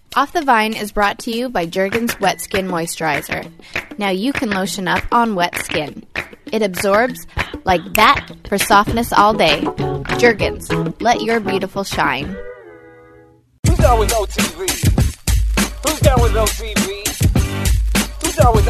Off the Vine is brought to you by Jergens Wet Skin Moisturizer. Now you can lotion up on wet skin. It absorbs like that for softness all day. Jergens, let your beautiful shine. Who's down with OTV? Who's down with OTV? Who's down with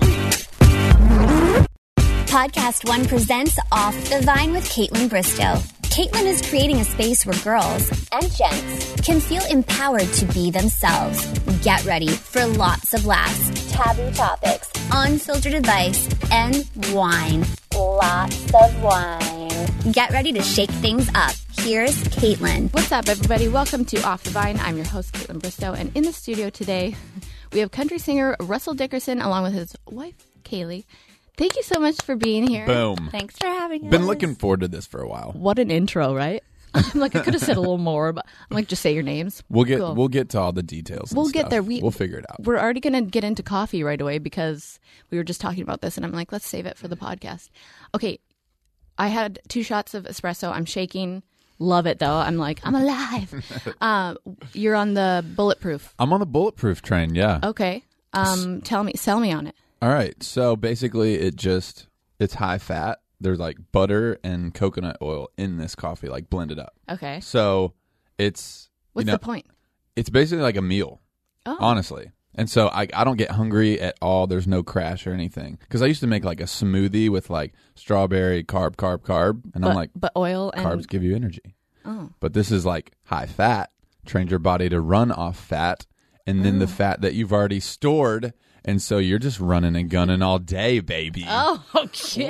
OTV? Podcast One presents Off the Vine with Caitlin Bristow. Caitlin is creating a space where girls and gents can feel empowered to be themselves. Get ready for lots of laughs, taboo topics, unfiltered advice, and wine. Lots of wine. Get ready to shake things up. Here's Caitlin. What's up, everybody? Welcome to Off the Vine. I'm your host, Caitlin Bristow, and in the studio today, we have country singer Russell Dickerson along with his wife, Kaylee. Thank you so much for being here. Boom. Thanks for having us. Been looking forward to this for a while. What an intro, right? I'm like, I could have said a little more, but I'm like, just say your names. We'll get Cool. we'll get to all the details. and We'll get stuff. there. We'll figure it out. We're already going to get into coffee right away because we were just talking about this, and I'm like, let's save it for the podcast. Okay, I had 2 shots of espresso. I'm shaking. Love it, though. I'm like, I'm alive. You're on the bulletproof. I'm on the bulletproof train. Yeah. Okay. Sell me on it. All right. So basically, it's high fat. There's like butter and coconut oil in this coffee, like blended up. Okay. So it's What's the point? It's basically like a meal, honestly. And so I don't get hungry at all. There's no crash or anything. Because I used to make like a smoothie with like strawberry, carb. And I'm like, but oil and carbs give you energy. Oh. But this is like high fat, trains your body to run off fat, and then the fat that you've already stored. And so you're just running and gunning all day, baby. Oh, okay.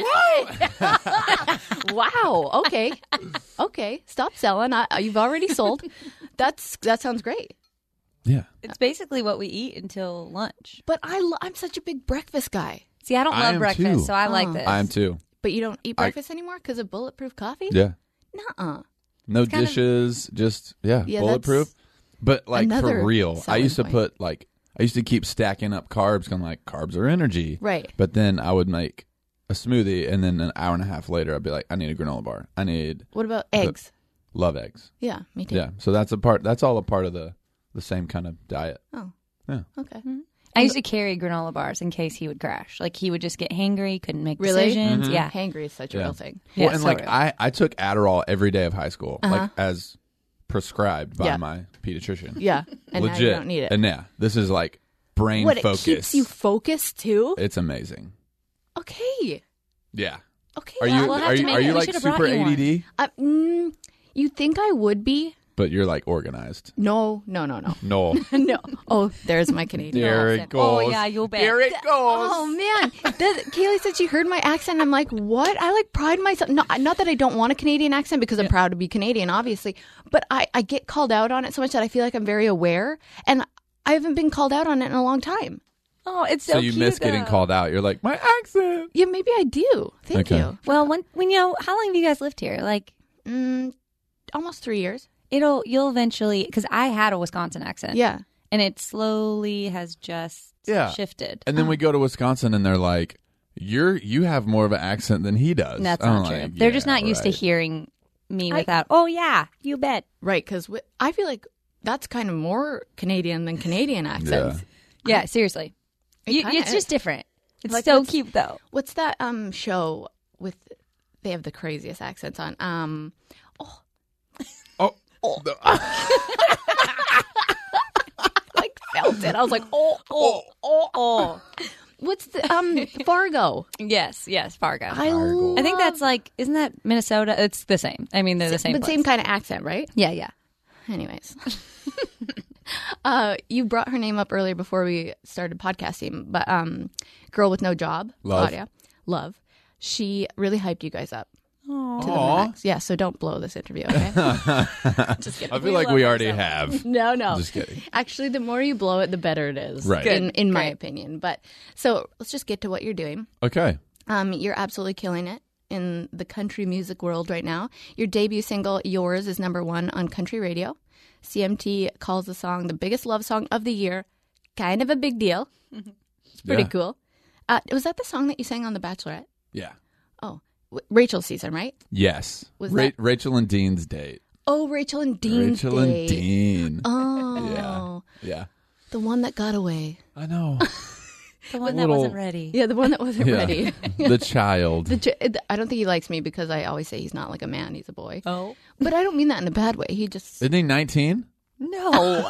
Wow. Okay. Okay. Stop selling. You've already sold. That sounds great. Yeah. It's basically what we eat until lunch. But I'm such a big breakfast guy. See, I don't I love am breakfast, too. so I like this. I am too. But you don't eat breakfast anymore because of bulletproof coffee? Yeah. Nuh-uh. No kind of- dishes, just, Yeah, bulletproof. But like another for real, I selling used to point. I used to keep stacking up carbs because I'm like, carbs are energy. Right. But then I would make a smoothie, and then an hour and a half later, I'd be like, I need a granola bar. What about eggs? Love eggs. Yeah, me too. Yeah. So that's all a part of the same kind of diet. Oh. Yeah. Okay. I used to carry granola bars in case he would crash. Like, he would just get hangry, couldn't make Really? decisions. Mm-hmm. Yeah. Hangry is such a Yeah. real thing. Well, Yeah, and so like real. I took Adderall every day of high school, like as prescribed by Yeah. my pediatrician. Yeah. And Legit. now you don't need it. And yeah, this is like brain What, focus. it keeps you focused too? It's amazing. Okay. Yeah. Okay. Are you we'll have to make are it. you We like should've brought super you one. ADD? You think I would be? But you're like organized. No. No. No. Oh, there's my Canadian There accent. it goes. Oh, yeah, you'll bet. There it goes. Oh man, Kaylee said she heard my accent. I'm like, what? I like pride myself. Not that I don't want a Canadian accent because I'm proud to be Canadian, obviously. But I get called out on it so much that I feel like I'm very aware, and I haven't been called out on it in a long time. Oh, it's so So you cute, miss getting though. called out. You're like, my accent. Yeah, maybe I do. Thank Okay. you. Well, when how long have you guys lived here? Like, Almost 3 years. you'll eventually, because I had a Wisconsin accent. Yeah. And it slowly has just shifted. And then we go to Wisconsin and they're like, you have more of an accent than he does. That's I'm not true. like, They're just yeah, not used to right. hearing me without, oh, yeah, you bet. Right, because I feel like that's kind of more Canadian than Canadian accents. Yeah, seriously. kinda It's just is. different. It's Like, so what's- cute, though. What's that show with? They have the craziest accents on. Oh, Like felt it. I was like, oh. What's the Fargo? Yes, I Fargo. I love. think that's like, isn't that Minnesota? It's the same. I mean, they're the same but place. same kind of accent, right? Yeah. Anyways, you brought her name up earlier before we started podcasting, but girl with no job, Love. Claudia, Love. She really hyped you guys up to the Aw. max. Yeah, so don't blow this interview, okay? Just kidding. I feel like we already have. No. Just kidding. Actually, the more you blow it, the better it is. Right. In my opinion. But so let's just get to what you're doing. Okay. You're absolutely killing it in the country music world right now. Your debut single, Yours, is #1 on country radio. CMT calls the song the biggest love song of the year. Kind of a big deal. It's pretty Yeah. cool. Was that the song that you sang on The Bachelorette? Yeah. Oh, Rachel's season, right? Yes. Was that- Rachel and Dean's date. Oh, Rachel and Dean's Rachel and date. Dean. Oh. Yeah. The one that got away. I know. The one little- that wasn't ready. Yeah, the one that wasn't Yeah. ready. The child. I don't think he likes me because I always say he's not like a man, he's a boy. Oh. But I don't mean that in a bad way. He just Isn't he 19? No.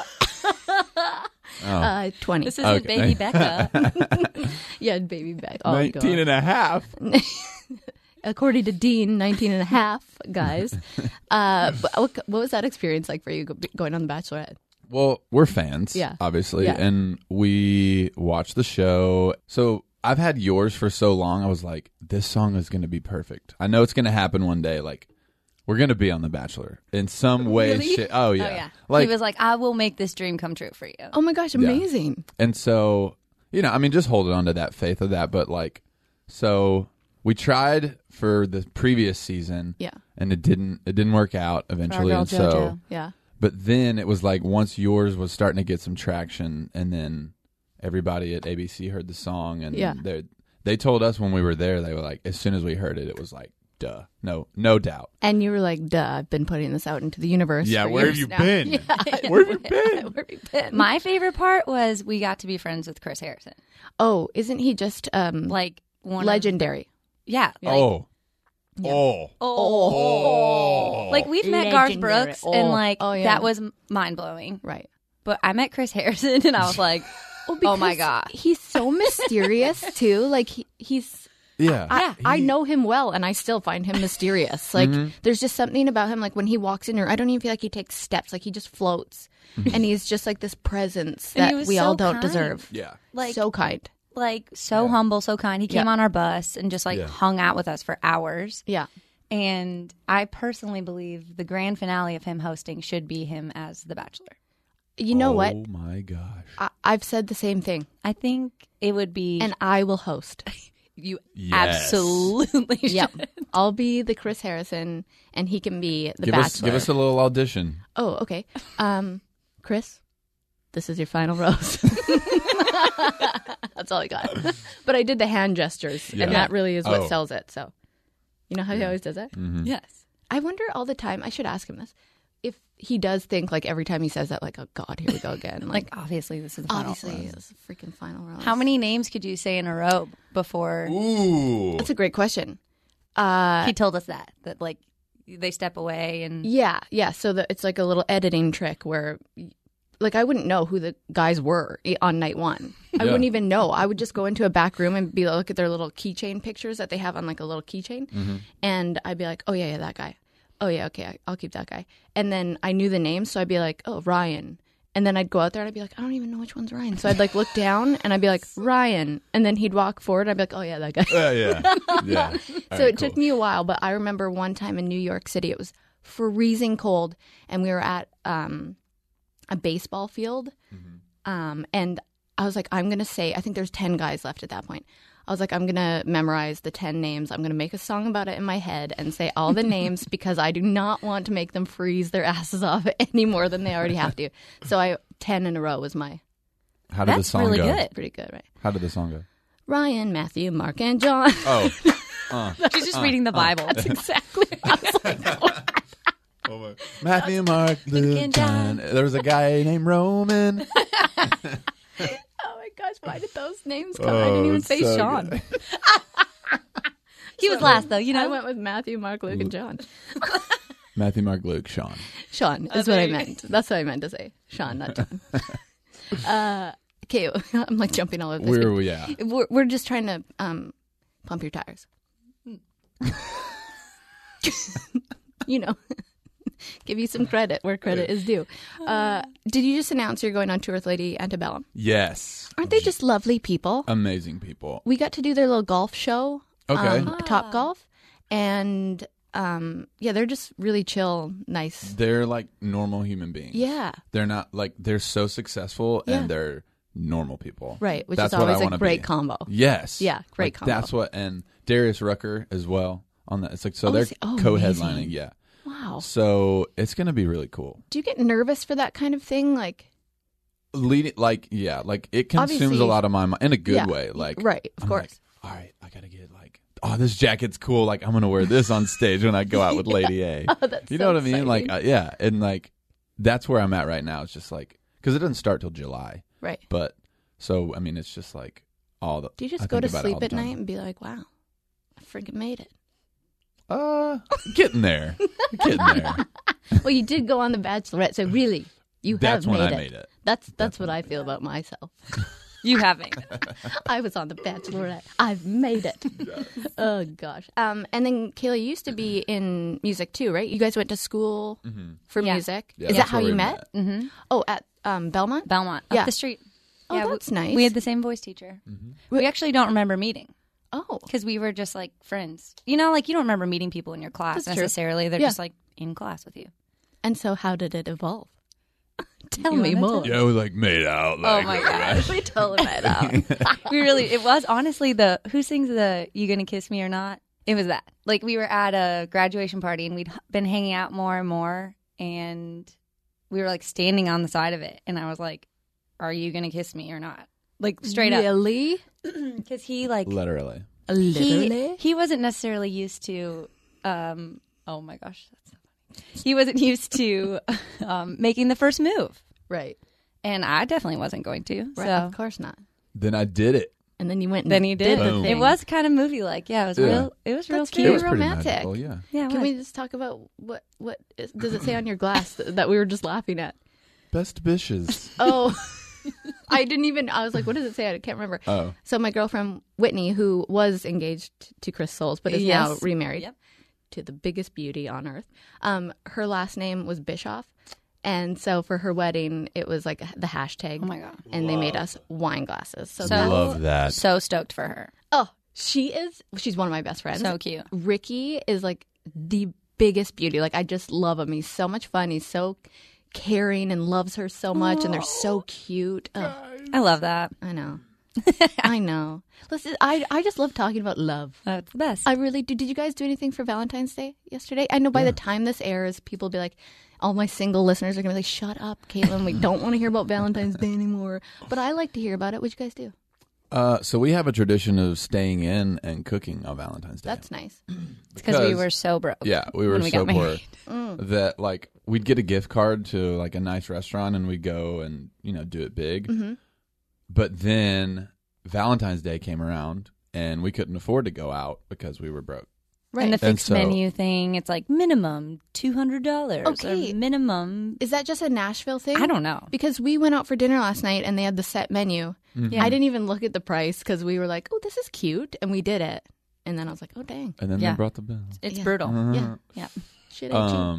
20. This isn't Okay. baby Becca. Yeah, baby back. Oh, 19 God. and a half. According to Dean, 19 and a half, guys. But what was that experience like for you going on The Bachelorette? Well, we're fans, Yeah. obviously, Yeah. and we watch the show. So I've had yours for so long. I was like, this song is going to be perfect. I know it's going to happen one day. Like, we're going to be on The Bachelor in some way. Really? Oh, yeah. Oh, yeah. Like, He was like, I will make this dream come true for you. Oh my gosh, amazing. and so, I mean, just holding on to that faith of that. But like, so we tried for the previous season. Yeah. And it didn't work out eventually. girl And so, JoJo. Yeah. but then it was like once yours was starting to get some traction, and then everybody at ABC heard the song, and Yeah. they told us when we were there, they were like, as soon as we heard it, it was like, duh, no doubt. And you were like, duh, I've been putting this out into the universe. Yeah, for where have years you now. been? Yeah. Where have you been? Where have you been? My favorite part was we got to be friends with Chris Harrison. Oh, isn't he just Like one legendary? Yeah. Like, Oh. Yeah. Oh. Oh. Like we've met Garth Legendary. Brooks and like Oh, yeah. that was mind blowing. Right. But I met Chris Harrison and I was like, oh my because God. He's so mysterious too. Like he's Yeah. I know him well, and I still find him mysterious. Like, there's just something about him. Like when he walks in here, I don't even feel like he takes steps. Like he just floats, and he's just like this presence And he that was we so all don't kind. deserve. Yeah. Like So kind. like so humble, so kind. He came Yeah. on our bus and just like Yeah. hung out with us for hours. Yeah. And I personally believe the grand finale of him hosting should be him as The Bachelor. You know what? Oh my gosh. I've said the same thing, I think it would be and I will host. you Yes. absolutely should. Yep. I'll be the Chris Harrison, and he can be the Give Bachelor. us a little audition. Oh, okay. Chris, this is your final rose. That's all I got. But I did the hand gestures, Yeah. and that really is what Oh. sells it. So, you know how he always does that? Yes. I wonder all the time, I should ask him this, if he does think, like, every time he says that, like, oh, God, here we go again. Like obviously this is the final obviously, rose. it's a freaking final rose. How many names could you say in a row before Ooh. That's a great question. he told us that like they step away and Yeah. So it's like a little editing trick where, like, I wouldn't know who the guys were on night one. I Yeah. wouldn't even know. I would just go into a back room and look at their little keychain pictures that they have on like a little keychain, and I'd be like, oh yeah, that guy. Oh yeah, okay, I'll keep that guy. And then I knew the names, so I'd be like, oh, Ryan. And then I'd go out there and I'd be like, I don't even know which one's Ryan. So I'd like look down and I'd be like, Ryan. And then he'd walk forward and I'd be like, oh yeah, that guy. Yeah. So it took me a while, but I remember one time in New York City, it was freezing cold, and we were at a baseball field, and I was like, I'm going to say, I think there's 10 guys left at that point. I was like, I'm going to memorize the 10 names. I'm going to make a song about it in my head and say all the names because I do not want to make them freeze their asses off any more than they already have to. So 10 in a row was my How did the that's song really go? good. pretty good, right? How did the song go? Ryan, Matthew, Mark, and John. Oh. She's just reading the Bible. That's exactly what I was like. Matthew, Mark, Luke, and John. There was a guy named Roman. Oh my gosh, why did those names come? I didn't even say so Sean. good. He was last though, you I know. went with Matthew, Mark, Luke, and John. Matthew, Mark, Luke, Sean. Sean is what I meant. That's what I meant to say. Sean, not John. Okay, I'm like jumping all over this. Where were we at? We're just trying to pump your tires. You know, give you some credit where credit is due. Did you just announce you're going on tour with Lady Antebellum? Yes. Aren't they just lovely people? Amazing people. We got to do their little golf show, Okay. Top Golf, and yeah, they're just really chill, nice. They're like normal human beings. Yeah, They're not like, they're so successful Yeah. and they're normal people. right. Which That's is what I always a wanna great be. combo. Yes. Yeah, great Like, combo. That's what, and Darius Rucker as well on that. It's like, so Oh, they're is he? Oh, co-headlining. amazing. Yeah. Wow. So it's going to be really cool. Do you get nervous for that kind of thing? Like, Like, yeah, like it consumes Obviously- a lot of my mind in a good Yeah. way. Like, right, of I'm course. like, all right, I got to get like, oh, this jacket's cool. Like, I'm going to wear this on stage when I go out with Lady A. Oh, that's You so know what I mean? Like, exciting. yeah. And like, that's where I'm at right now. It's just like, because it doesn't start till July. Right. But so I mean, it's just like all the. Do you I just go think to about it all sleep the at time. night and be like, wow, I freaking made it? Getting there, getting there. Well, you did go on The Bachelorette, so really, you That's have when made I it. made it. That's what I feel about myself. You haven't. I was on The Bachelorette. I've made it. Oh gosh. And then Kayla, you used to be in music too, right? You guys went to school for Yeah. music. Yeah, Is that that's how where you we met? Mm-hmm. Oh, at Belmont. Belmont, Yeah. up the street. Oh, Yeah, that's nice. We had the same voice teacher. We actually don't remember meeting Oh, because we were just like friends. You know, like you don't remember meeting people in your class That's true. necessarily. They're Yeah. just like in class with you. and so how did it evolve? Tell You me wanna more. Yeah, we like made out. Like, my gosh. We totally made out. We really, it was honestly the, who sings the You Gonna Kiss Me or Not? It was that. Like we were at a graduation party and we'd been hanging out more and more and we were like standing on the side of it. And I was like, are you going to kiss me or not? Like straight up. Really? Because he like, Literally. he wasn't necessarily used to, oh my gosh, that's so funny. He wasn't used to making the first move. Right. And I definitely wasn't going to. Right. So Of course not. Then I did it. And then you went. And then he did. the Boom. thing. It was kind of movie like. Yeah, it was Yeah. real. It was real That's cute. It was pretty romantic. magical, yeah. Yeah, it Can was. we just talk about does it say on your glass that we were just laughing at? Best bishes. Oh, I didn't even. I was like, what does it say? I can't remember. Oh. So my girlfriend Whitney, who was engaged to Chris Soules, but is now Yes. remarried Yep. to the biggest beauty on earth. Her last name was Bischoff, and so for her wedding, it was like the hashtag. Oh my god. And they made us wine glasses. So, So- that, Love that. So stoked for her. oh, she's one of my best friends. So cute. Ricky is like the biggest beauty. Like I just love him. He's so much fun. He's so caring and loves her so much, and they're so cute. Ugh, I love that. I know. I know. Listen, I just love talking about love. That's the best. I really do. Did you guys do anything for Valentine's Day yesterday? I know by the time this airs, people will be like, all my single listeners are going to be like, shut up, Caitlin. We don't want to hear about Valentine's Day anymore. But I like to hear about it. What'd you guys do? So we have a tradition of staying in and cooking on Valentine's Day. That's nice. because we were so broke. Yeah, we were when we so got poor married. that like we'd get a gift card to like a nice restaurant and we'd go and do it big. Mm-hmm. But then Valentine's Day came around and we couldn't afford to go out because we were broke. Right. And the And fixed so- menu thing, it's like minimum $200. Okay. Or minimum. Is that just a Nashville thing? I don't know. Because we went out for dinner last night and they had the set menu. Yeah. I didn't even look at the price because we were like, oh, this is cute. And we did it. And then I was like, oh, dang. And then Yeah. they brought the bill. It's Yeah. brutal. Yeah. Yeah. Shit ain't cheap.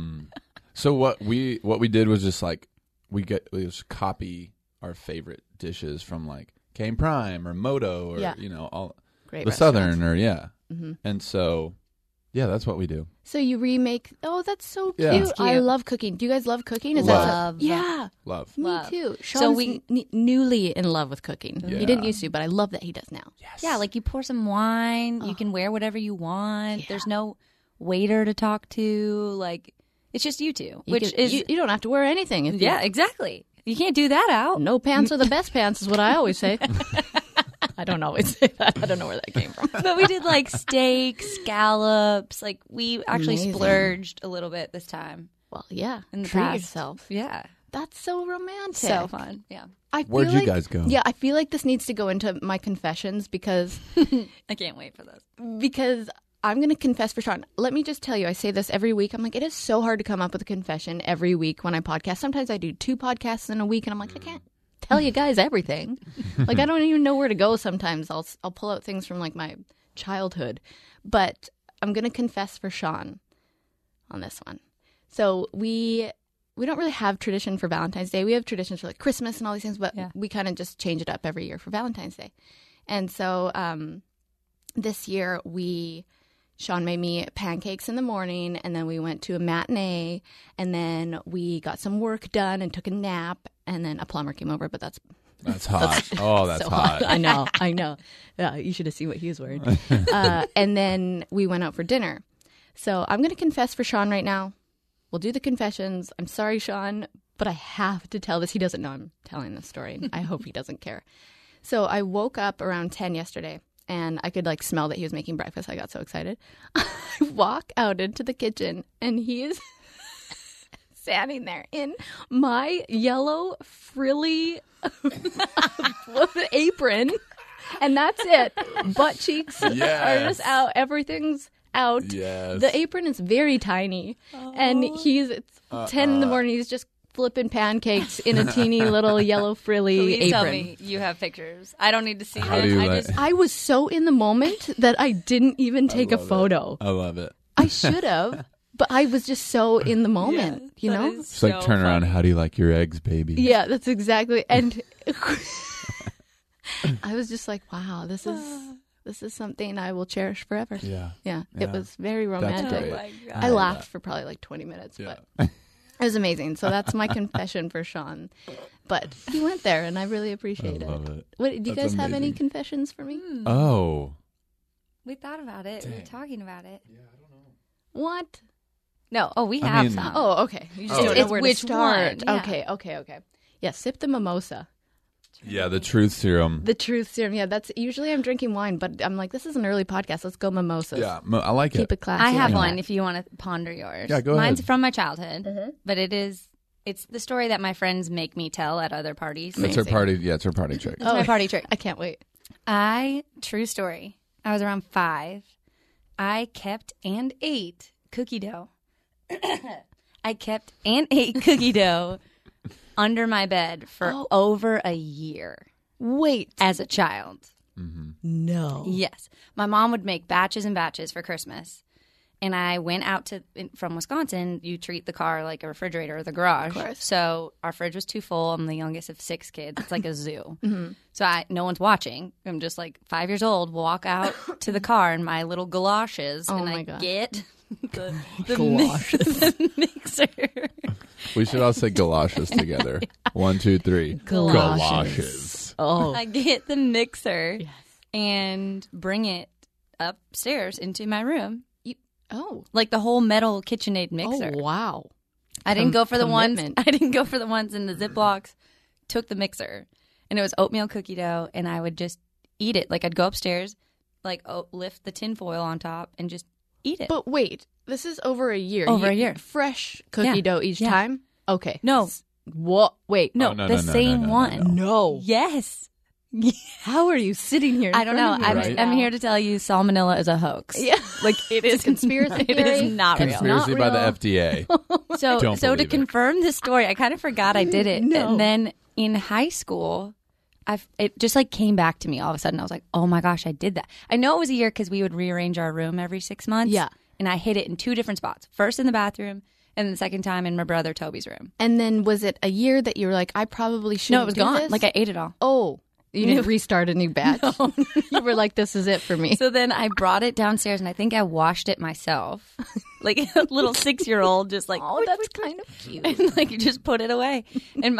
So what we did was just like we just copy our favorite dishes from like Kane Prime or Moto or Yeah. all Great the restaurants. Southern or Mhm. And so yeah, that's what we do. So you remake. Oh, that's so cute. Yeah. It's cute. I love cooking. Do you guys love cooking? Is Love that yeah? Love. Me Love. too. So Sean's we- newly in love with cooking. Yeah. He didn't used to, but I love that he does now. Yeah, like you pour some wine, you can wear whatever you want. There's no waiter to talk to. Like it's just you two, You which can- is you don't have to wear anything. If you- yeah, exactly. You can't do that out. no pants are the best pants, is what I always say. I don't always say that. I don't know where that came from. But we did like steak, scallops. Like we actually Amazing. splurged a little bit this time Well, yeah. in the Treat past. yourself. Yeah, That's so romantic. so fun. Yeah, I feel Where'd you like- guys go? Yeah, I feel like this needs to go into my confessions because I can't wait for this. I'm going to confess for Sean. Let me just tell you, I say this every week. I'm like, it is so hard to come up with a confession every week when I podcast. Sometimes I do 2 podcasts in a week, and I'm like, I can't tell you guys everything. Like, I don't even know where to go sometimes. I'll pull out things from, like, my childhood. But I'm going to confess for Sean on this one. So we don't really have tradition for Valentine's Day. We have traditions for, like, Christmas and all these things, but Yeah. we kind of just change it up every year for Valentine's Day. And so this year Sean made me pancakes in the morning, and then we went to a matinee, and then we got some work done and took a nap, and then a plumber came over, but that's That's hot. Oh, that's so hot. I know. Yeah, you should have seen what he was wearing. And then we went out for dinner. So I'm going to confess for Sean right now. We'll do the confessions. I'm sorry, Sean, but I have to tell this. He doesn't know I'm telling this story. I hope he doesn't care. So I woke up around 10 yesterday, and I could like smell that he was making breakfast. I got so excited. I walk out into the kitchen, and he is standing there in my yellow frilly apron, and that's it. Butt cheeks are Yes. just out. Everything's out. Yes. The apron is very tiny, and it's 10 in the morning. He's just flipping pancakes in a teeny little yellow frilly Please apron. tell me you have pictures. I don't need to see How them. do you I like- just I was so in the moment that I didn't even take a love it. photo. I love it. I should have, but I was just so in the moment, you know? It's like, turn around. How do you like your eggs, baby? Yeah, that's exactly. And I was just like, wow, this is something I will cherish forever. Yeah. Yeah, Yeah. it was very That's romantic. great. I laughed for probably like 20 minutes, Yeah. but it was amazing. So that's my confession for Sean. But he went there, and I really appreciate I love it. What, do you That's guys have any amazing. confessions for me? Oh. We thought about it. We were Dang. talking about it. What? No. Oh, we I have mean- some. Oh, okay. You just Oh. don't know It's where which to start. one, yeah. Okay. Yeah, sip the mimosa. Yeah, the truth serum. The truth serum. Yeah, that's usually I'm drinking wine, but I'm like, this is an early podcast. Let's go mimosas. Yeah, I like Keep it. it classy. I have like one that. if you want to ponder yours. Yeah, go Mine's ahead. from my childhood, but it's the story that my friends make me tell at other parties. It's her Amazing. party. Yeah, it's her party trick. It's my party trick. I can't wait. True story. I was around 5. I kept and ate cookie dough. I kept and ate cookie dough under my bed for over a year Wait. as a child. No. Yes. My mom would make batches and batches for Christmas. And I went out from Wisconsin. You treat the car like a refrigerator or the garage. Of course. So our fridge was too full. I'm the youngest of 6 kids. It's like a zoo. So no one's watching. I'm just like 5 years old. Walk out to the car in my little galoshes, and my I God. get the mixer. We should all say galoshes together. 1, 2, 3. Galoshes. Oh. I get the mixer and bring it upstairs into my room. Oh. Like the whole metal KitchenAid mixer. Oh, wow. I didn't go for the commitment. ones. I didn't go for the ones in the Ziplocs. Took the mixer, and it was oatmeal cookie dough, and I would just eat it. Like I'd go upstairs, like lift the tin foil on top, and just eat it. But wait, this is over a year. Over a year. Fresh cookie Yeah. dough each Yeah. time? Okay. No. What? Wait. no, Oh, no, the no, no, same no, no, one. No. Yes. How are you sitting here? in I don't know. front of me I'm, right I'm now? here to tell you, salmonella is a hoax. Yeah. Like it is It's a conspiracy It theory. is not real. Conspiracy Not by the real. FDA. So Don't to believe it. confirm this story, I kind of forgot I did it, No. and then in high school, it just like came back to me all of a sudden. I was like, oh my gosh, I did that. I know it was a year because we would rearrange our room every 6 months. Yeah. and I hid it in 2 different spots. First in the bathroom, and then the second time in my brother Toby's room. And then was it a year that you were like, I probably shouldn't No, it was do gone. this? Like I ate it all. Oh. You didn't restart a new batch? You were like, this is it for me. So then I brought it downstairs, and I think I washed it myself, like a little 6-year-old, just like Oh, that's kind of cute. and like just put it away. And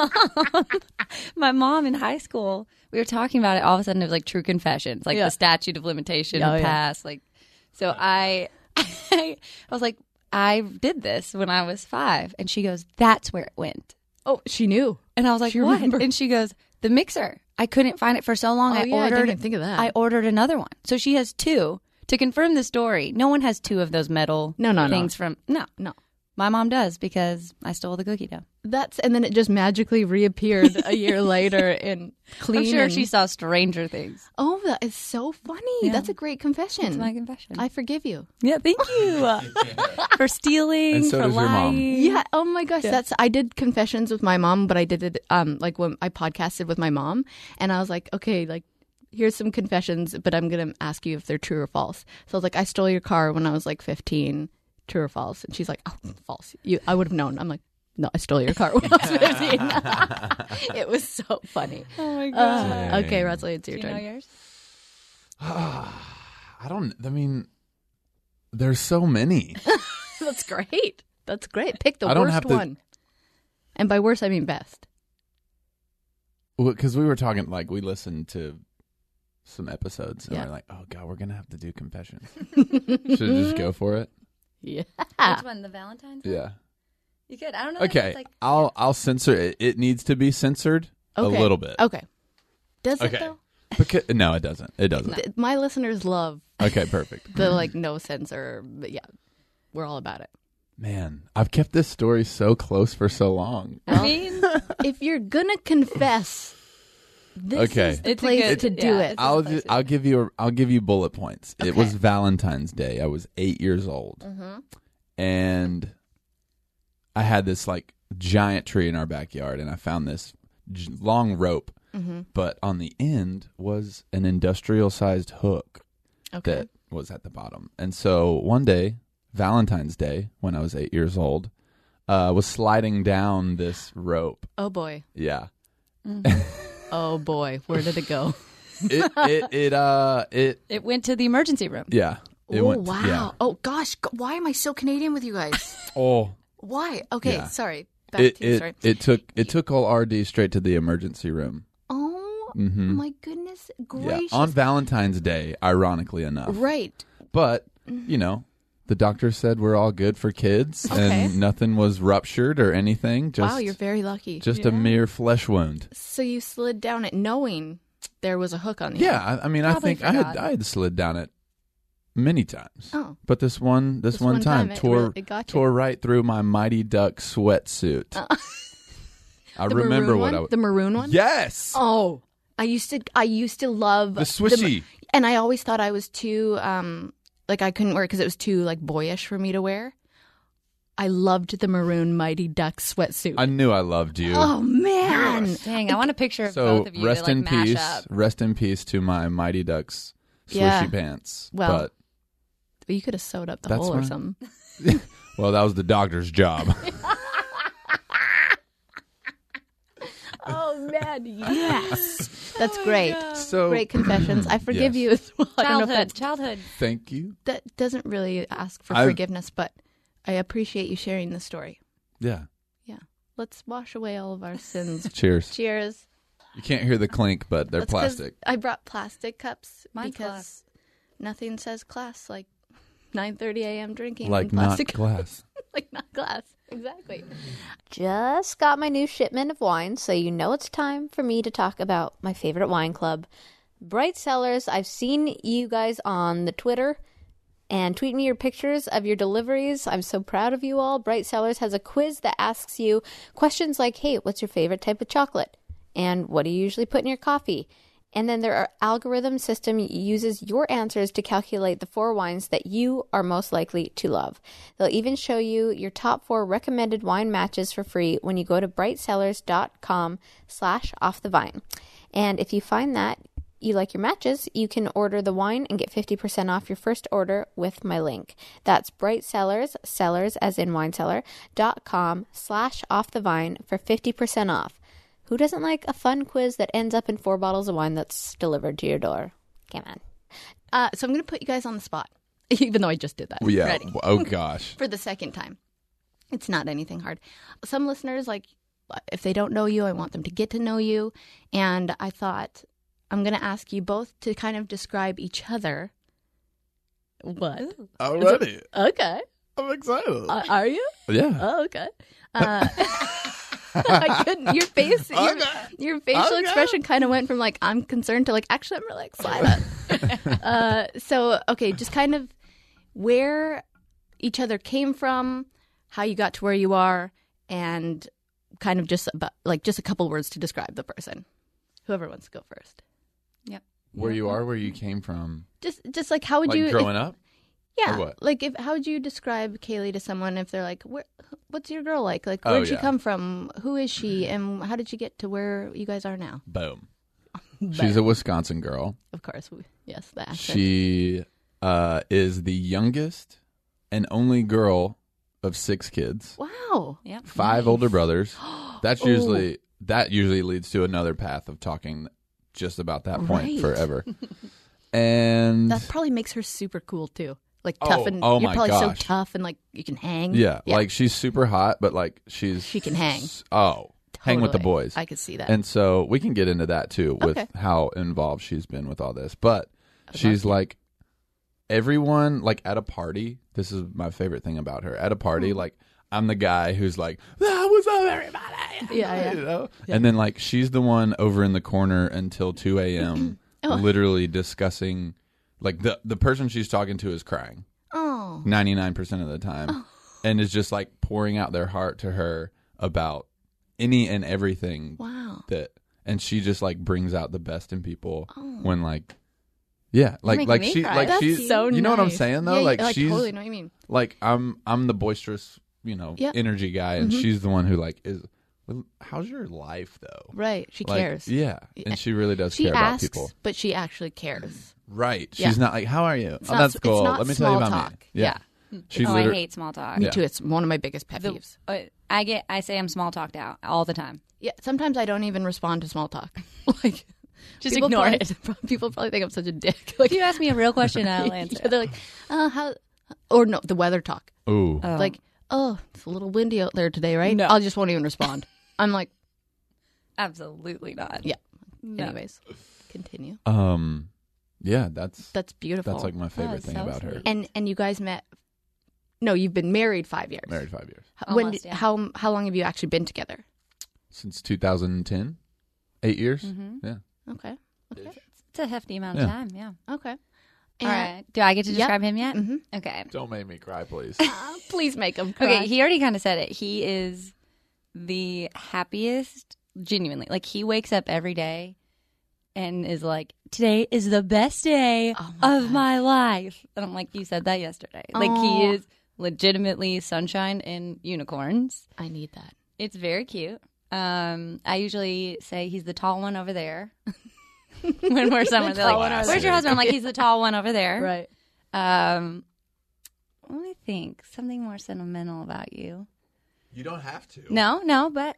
my mom in high school, we were talking about it. All of a sudden, it was like true confessions, like Yeah. the statute of limitation Oh, yeah. passed. Like, so I was like, I did this when I was 5, and she goes, "That's where it went." Oh, she knew. And I was like, She "What?" remembered. And she goes, "The mixer. I couldn't find it for so long. Oh, I yeah, I ordered. didn't even think of that. I ordered another one. So she has 2. To confirm the story, no one has 2 of those metal No. things from no. No. My mom does because I stole the cookie dough. And then it just magically reappeared a year later in clean. I'm sure and- she saw Stranger Things. Oh, that is so funny. Yeah. That's a great confession. That's my confession. I forgive you. Yeah, thank you for stealing, And so for does your mom. lying. Yeah. Oh my gosh. I did confessions with my mom, but I did it like when I podcasted with my mom, and I was like, okay, like here's some confessions, but I'm gonna ask you if they're true or false. So I was like, I stole your car when I was like 15. True or false? And she's like, oh, false. I would have known. I'm like, no, I stole your car when I was 15. It was so funny. Oh my god. Okay, Rosalie, it's your Do you know turn. yours? I mean, there's so many. That's great. That's great. Pick the I don't worst have to- one. And by worst, I mean best. Because we were talking, like, we listened to some episodes, and Yeah. we're like, oh, God, we're going to have to do confessions. Should I just go for it? Yeah. Which one? The Valentine's one? Yeah. You could. I don't know. Okay, It's like, I'll censor it. It needs to be censored Okay. a little bit. Okay. Does it Okay. though? Because, no, it doesn't. It doesn't. My listeners love Okay, perfect. the like no censor, but yeah, we're all about it. Man, I've kept this story so close for so long. I mean, If you're gonna confess, this Okay. is the It's a place good- to do yeah, it. it's- I'll give you bullet points. It was Valentine's Day. I was 8 years old, and I had this like giant tree in our backyard, and I found this long rope, but on the end was an industrial-sized hook that was at the bottom. And so one day, Valentine's Day, when I was 8 years old, was sliding down this rope. Oh boy. Yeah. Oh boy. Where did it go? it went to the emergency room. Yeah. It Oh went- wow. yeah. Oh gosh. Why am I so Canadian with you guys? Oh. Why? Okay. Yeah. Sorry. Back to you. Sorry. It took all RD straight to the emergency room. Oh my goodness Yeah. gracious. On Valentine's Day, ironically enough. Right. But, the doctor said we're all good for kids and nothing was ruptured or anything. Just, Wow, you're very lucky. just a mere flesh wound. So you slid down it knowing there was a hook on the end. Yeah, I mean, I Probably think I forgot. had slid down it many times. Oh. But this one one time time, it got you. tore right through my Mighty Duck sweatsuit. I The remember maroon what one? I was. The maroon one? Yes. Oh. I used to love The swishy. and I always thought I was too I couldn't wear it because it was too boyish for me to wear. I loved the maroon Mighty Duck sweatsuit. I knew I loved you. Oh man. Dang, I want a picture of So both of you rest to in mash peace, up. rest in peace to my Mighty Ducks swishy Yeah. pants. Well, you could have sewed up the That's hole or fine. something. Well, that was the doctor's job. Oh man, yes. That's great. So Great confessions. I forgive Yes. you as well. I don't know if Childhood. thank you. that doesn't really ask for I've- forgiveness, but I appreciate you sharing the story. Yeah. Yeah. Let's wash away all of our sins. Cheers. Cheers. You can't hear the clink, but they're That's 'cause plastic. I brought plastic cups Mine's because glass. nothing says class like 9:30 a.m. drinking Like in not plastic glass. like not glass. Exactly. Just got my new shipment of wine, so you know it's time for me to talk about my favorite wine club, Bright Cellars. I've seen you guys on the Twitter and tweet me your pictures of your deliveries. I'm so proud of you all. Bright Cellars has a quiz that asks you questions like, hey, what's your favorite type of chocolate? And what do you usually put in your coffee? And then their algorithm system uses your answers to calculate the 4 wines that you are most likely to love. They'll even show you your top 4 recommended wine matches for free when you go to brightcellars.com/offthevine. And if you find that you like your matches, you can order the wine and get 50% off your first order with my link. That's Bright Cellars, sellers as in wine cellar, .com/offthevine for 50% off. Who doesn't like a fun quiz that ends up in 4 bottles of wine that's delivered to your door? Come on. So I'm going to put you guys on the spot, even though I just did that. Well, yeah. Ready. Oh gosh. For the second time. It's not anything hard. Some listeners, if they don't know you, I want them to get to know you. And I thought I'm going to ask you both to kind of describe each other. What? Already. Okay. I'm excited. Are you? Yeah. Oh, okay. I couldn't. Your face, your facial expression kind of went from I'm concerned to actually I'm really excited. So okay, just kind of where each other came from, how you got to where you are, and kind of just about, just a couple words to describe the person. Whoever wants to go first. Yep. Where you are, where you came from. Just how would you Growing up? Yeah. Or what? How would you describe Kaylee to someone if they're like, what's your girl like? Where'd Oh, she yeah. come from? Who is she? And how did she get to where you guys are now? Boom. She's a Wisconsin girl. Of course. Yes, the accent. She is the youngest and only girl of 6 kids. Wow. Yep. 5 older brothers. That usually leads to another path of talking just about that point Right. forever. And That probably makes her super cool too. Tough and oh you're my probably gosh. so tough and you can hang. yeah, she's super hot, but she can hang. Hang with the Totally. boys. I could see that. And so we can get into that too with Okay. how involved she's been with all this. But she's everyone at a party. This is my favorite thing about her. At a party, I'm the guy who's what's up, everybody? Yeah. You know? And then she's the one over in the corner until 2 a.m. literally discussing the person she's talking to is crying Oh. 99% of the time. and is just like pouring out their heart to her about any and everything Wow. and she just like brings out the best in people Oh. when like, yeah, making like me she, cry. like That's she's, so you know what I'm nice. saying though? Yeah, like I she's totally know what you mean. like, I'm the boisterous, you know, Yeah. energy guy, and she's the one who like is, well, how's your life though? Right. She Like, cares. Yeah, and she really does She care about asks, people. but she actually cares. Right. Yeah. She's not like, how are you? It's Oh, not- that's it's cool. not Let me tell you small about me. talk. Yeah. She I literally, hate small talk. Me Yeah. too. It's one of my biggest pet peeves. I say I'm small talked out all the time. Yeah. Sometimes I don't even respond to small talk. Like, Just people ignore probably- People probably think I'm such a dick. Like, If you ask me a real question, I'll answer. yeah, they're like, how? Or no, the weather talk. ooh. Like, oh, it's a little windy out there today, right? No. I just won't even respond. I'm like, Absolutely not. yeah. No. Anyways, continue. Yeah, that's That's beautiful. like my favorite That's thing so about her. sweet. and you guys met. No, you've been married 5 years. Married 5 years. When? Almost, yeah. How long have you actually been together? Since 2010. 8 years? Yeah. Okay. It's a hefty amount Yeah. of time, yeah. Okay. All And- right. Do I get to Yep. describe him yet? Mhm. Okay. Don't make me cry, please. Please make him cry. Okay, he already kind of said it. He is the happiest, genuinely. Like, he wakes up every day and is like, today is the best day of my life. And I'm like, you said that yesterday. Like, he Aw. is legitimately sunshine and unicorns. I need that. It's very cute. I usually say he's the tall one over there. When we're somewhere, they're tall like, one over "Where's your there." husband?" I'm like, "He's the tall one over there." Right. Let me think. Something more sentimental about you. You don't have to. No, but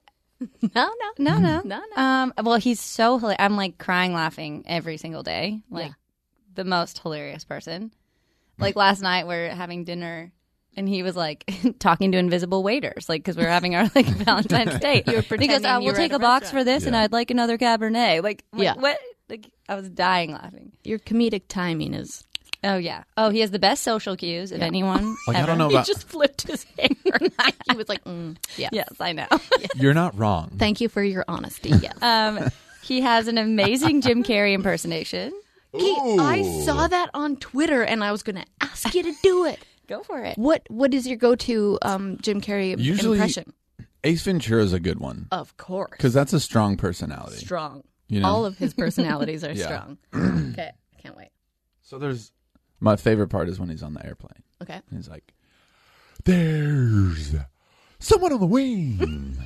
No. Well, he's so hilarious. I'm like crying, laughing every single day. Like Yeah. the most hilarious person. Like last night, we're having dinner. And he was like talking to invisible waiters, like because we were having our like Valentine's date. You were He goes, pretending you "We'll were take at a a box restaurant." for this, and Yeah. I'd like another Cabernet." Like, Yeah. what? Like, I was dying laughing. Your comedic timing is. Oh yeah. Oh, he has the best social cues of anyone. Like, I ever. don't know He about. just flipped his hair. He was like, "Yeah, Yes, I know. You're not wrong. thank you for your honesty." Yes. He has an amazing Jim Carrey impersonation. Kate, I saw that on Twitter, and I was going to ask you to do it. Go for it. What is your go-to Jim Carrey Usually- impression? Ace Ventura is a good one Of course, because that's a strong personality. strong. You know? All of his personalities are Yeah. strong. Okay, I can't wait. So there's my favorite part is when he's on the airplane. Okay. He's like, "There's someone on the wing,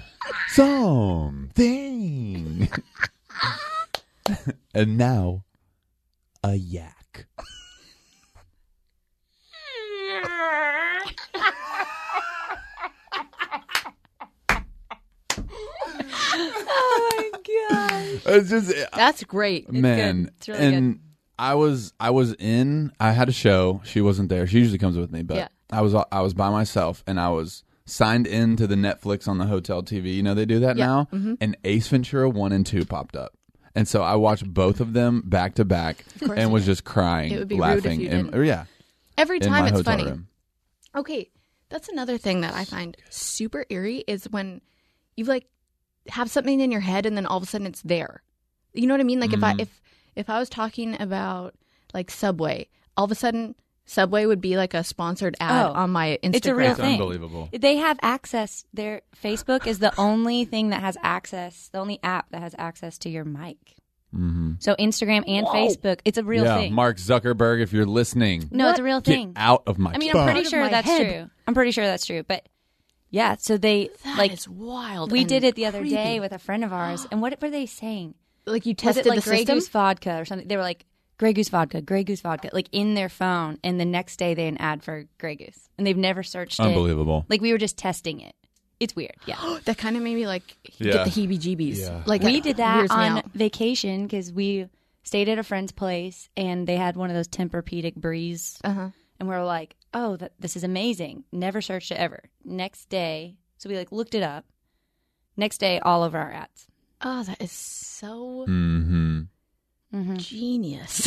something," and now a yak. Oh my god. It's just That's great. man, good. It's really and I was I had a show. She wasn't there. She usually comes with me, but Yeah. I was by myself, and I was signed into the Netflix on the hotel TV. You know they do that Yeah. Mm-hmm. now. And Ace Ventura 1 and 2 popped up, and so I watched both of them back to back, course and you was did. just crying, It would be rude if laughing, you and, didn't. or yeah, Every in time my it's hotel funny. room. Okay, that's another thing that I find super eerie is when you like have something in your head and then all of a sudden it's there. You know what I mean? Like if I was talking about like Subway, all of a sudden Subway would be like a sponsored ad Oh, on my Instagram. it's a real It's thing. unbelievable. They have access. Their Facebook is the only thing that has access, the only app that has access to your mic. Mm-hmm. So Instagram and Facebook, it's a real yeah, thing. Mark Zuckerberg, if you're listening, No, it's a real get thing. out of my. I mean, phone. I'm pretty Out of sure my that's head. true. I'm pretty sure that's true. But yeah, so they That like is wild. we and did it the other creepy. day with a friend of ours, and what were they saying? Like you Was tested it like the Grey system. Goose vodka or something? They were like Grey Goose vodka, like in their phone, and the next day they had an ad for Grey Goose, and they've never searched it. Unbelievable. Like we were just testing it. It's weird. Yeah. That kind of made me like Yeah. get the heebie-jeebies. Yeah. Like We did that weirds me on out. vacation because we stayed at a friend's place and they had one of those Tempur-Pedic Breeze, Uh-huh. and we were like, "Oh, this is amazing." Never searched it ever. Next day, so we like looked it up. Next day, all over our ads. Oh, that is so Mm-hmm. genius.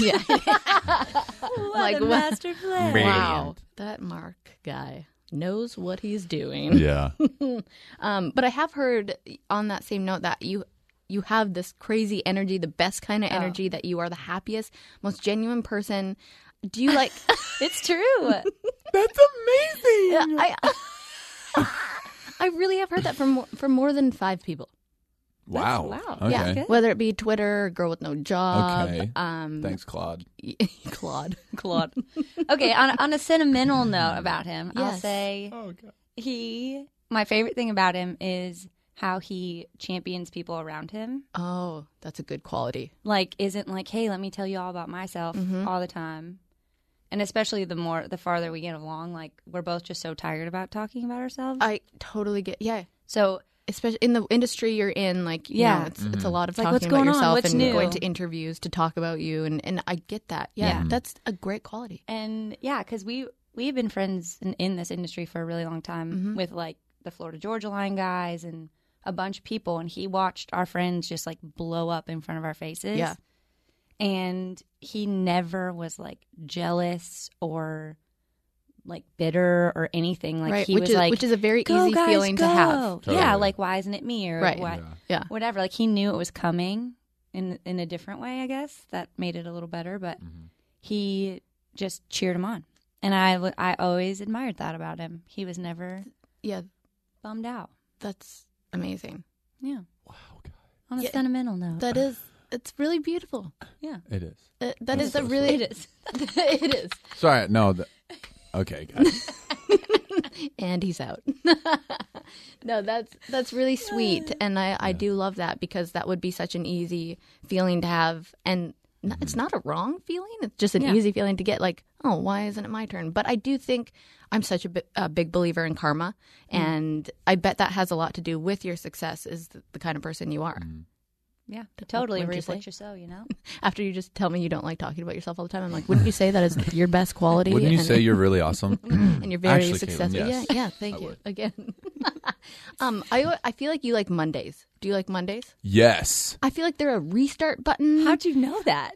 What Like, a what- master plan! Wow, that Mark guy knows what he's doing. Yeah. But I have heard on that same note that you have this crazy energy, the best kind of energy, that you are the happiest, most genuine person. Do you like? It's true. That's amazing. I really have heard that from more than 5 people. Wow. Wow. Okay. Yeah, Good. whether it be Twitter, Girl with No Job. Okay. Thanks, Claude. Claude. Claude. Okay, on a sentimental note about him, I'll Yes. say Oh God. my favorite thing about him is how he champions people around him. Oh, that's a good quality. Like, isn't like, hey, let me tell you all about myself all the time. And especially the farther we get along, like, we're both just so tired about talking about ourselves. I totally get. Yeah. So Especially in the industry you're in, like, you Yeah. know, it's a lot of Like, talking what's about going on? yourself What's and new? going to interviews to talk about you, and I get that. Yeah, that's a great quality. And yeah, because we've been friends in this industry for a really long time with like the Florida Georgia Line guys and a bunch of people, and he watched our friends just like blow up in front of our faces. Yeah. And he never was like jealous or like bitter or anything. Like Right, he which was is like, which is a very "Go, easy guys, feeling to go." have. Yeah, Totally. like why isn't it me or Right. why, Yeah. whatever. Like he knew it was coming in a different way, I guess. That made it a little better, but he just cheered him on. And I always admired that about him. He was never Yeah, bummed out. that's amazing. Yeah. Wow. God. On a Yeah. sentimental note. It's really beautiful. Yeah. It is. That is a really It is. it is. Sorry. No. Okay, guys. And he's out. No, that's really sweet, and I do love that, because that would be such an easy feeling to have, and it's not a wrong feeling. It's just an Yeah. easy feeling to get, like, oh, why isn't it my turn? But I do think I'm such a big believer in karma, and I bet that has a lot to do with your success, is the kind of person you are. Yeah. Totally Wouldn't you reap say? what you sow, you know? After you just tell me you don't like talking about yourself all the time, I'm like, wouldn't you say that is your best quality? Wouldn't you and, say you're really awesome? and you're very Actually, Caitlin, successful? yes. Yeah, thank I you would. again. I feel like you like Mondays. Do you like Mondays? Yes. I feel like they're a restart button. How'd you know that?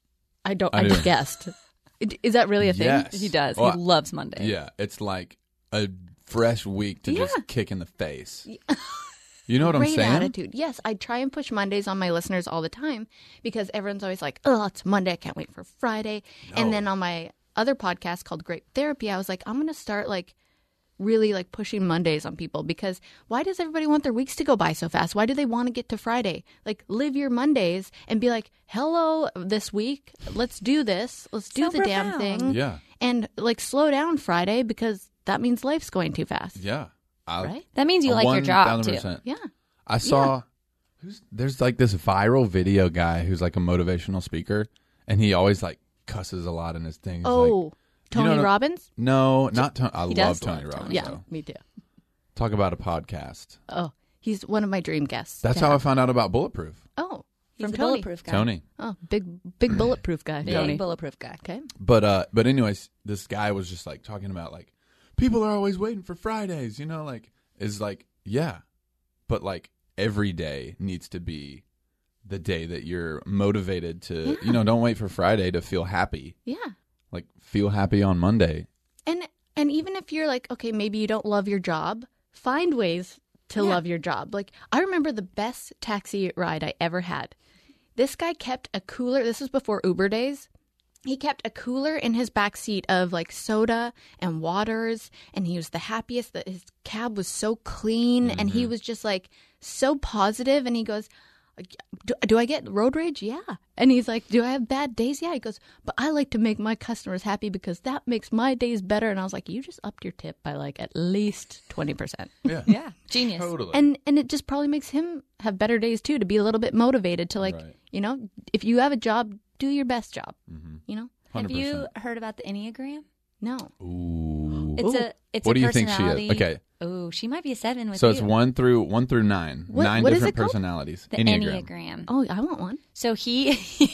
I don't. I I just do. guessed. Is that really a thing? Yes. He does. Well, he loves Monday. Yeah, it's like a fresh week to just kick in the face. You know what I'm Great saying? attitude. Yes, I try and push Mondays on my listeners all the time, because everyone's always like, "Oh, it's Monday. I can't wait for Friday." And then on my other podcast called Great Therapy, I was like, I'm going to start like really like pushing Mondays on people, because why does everybody want their weeks to go by so fast? Why do they want to get to Friday? Like, live your Mondays and be like, hello, this week, let's do this. Let's do So the damn profound. thing. Yeah. And like slow down Friday, because that means life's going too fast. Yeah. Right? That means you like your job, too. 1000%. Yeah. I saw there's like this viral video guy who's like a motivational speaker, and he always like cusses a lot in his things. Oh, like, Tony you know, Robbins? No, not Tony. I love does Tony love Robbins. Yeah, though. me too. Talk about a podcast. Oh, he's one of my dream guests. That's to how I have. found out about Bulletproof. Oh, He's from the Tony. bulletproof guy. Tony. Oh, big bulletproof guy. Big Tony. bulletproof guy. Okay. But anyways, this guy was just like talking about like people are always waiting for Fridays, you know, like is like yeah, but like every day needs to be the day that you're motivated to, you know, don't wait for Friday to feel happy. Yeah. Like feel happy on Monday. And even if you're like, okay, maybe you don't love your job, find ways to love your job. Like, I remember the best taxi ride I ever had. This guy kept a cooler. This was before Uber days. He kept a cooler in his back seat of like soda and waters, and he was the happiest. That his cab was so clean, and he was just like so positive. And he goes, do I get road rage? Yeah. And he's like, do I have bad days? Yeah. He goes, but I like to make my customers happy because that makes my days better. And I was like, you just upped your tip by like at least 20%. Yeah. Yeah. Genius. Totally. And it just probably makes him have better days too, to be a little bit motivated to like, Right. you know, if you have a job, do your best job, you know? 100%. Have you heard about the Enneagram? No. Ooh. It's What a do you think she personality. is? Okay. Oh, she might be a 7 with So you. it's 1 through 9. What- 9 what is different it called? personalities. The Enneagram. Enneagram. Oh, I want one. So he,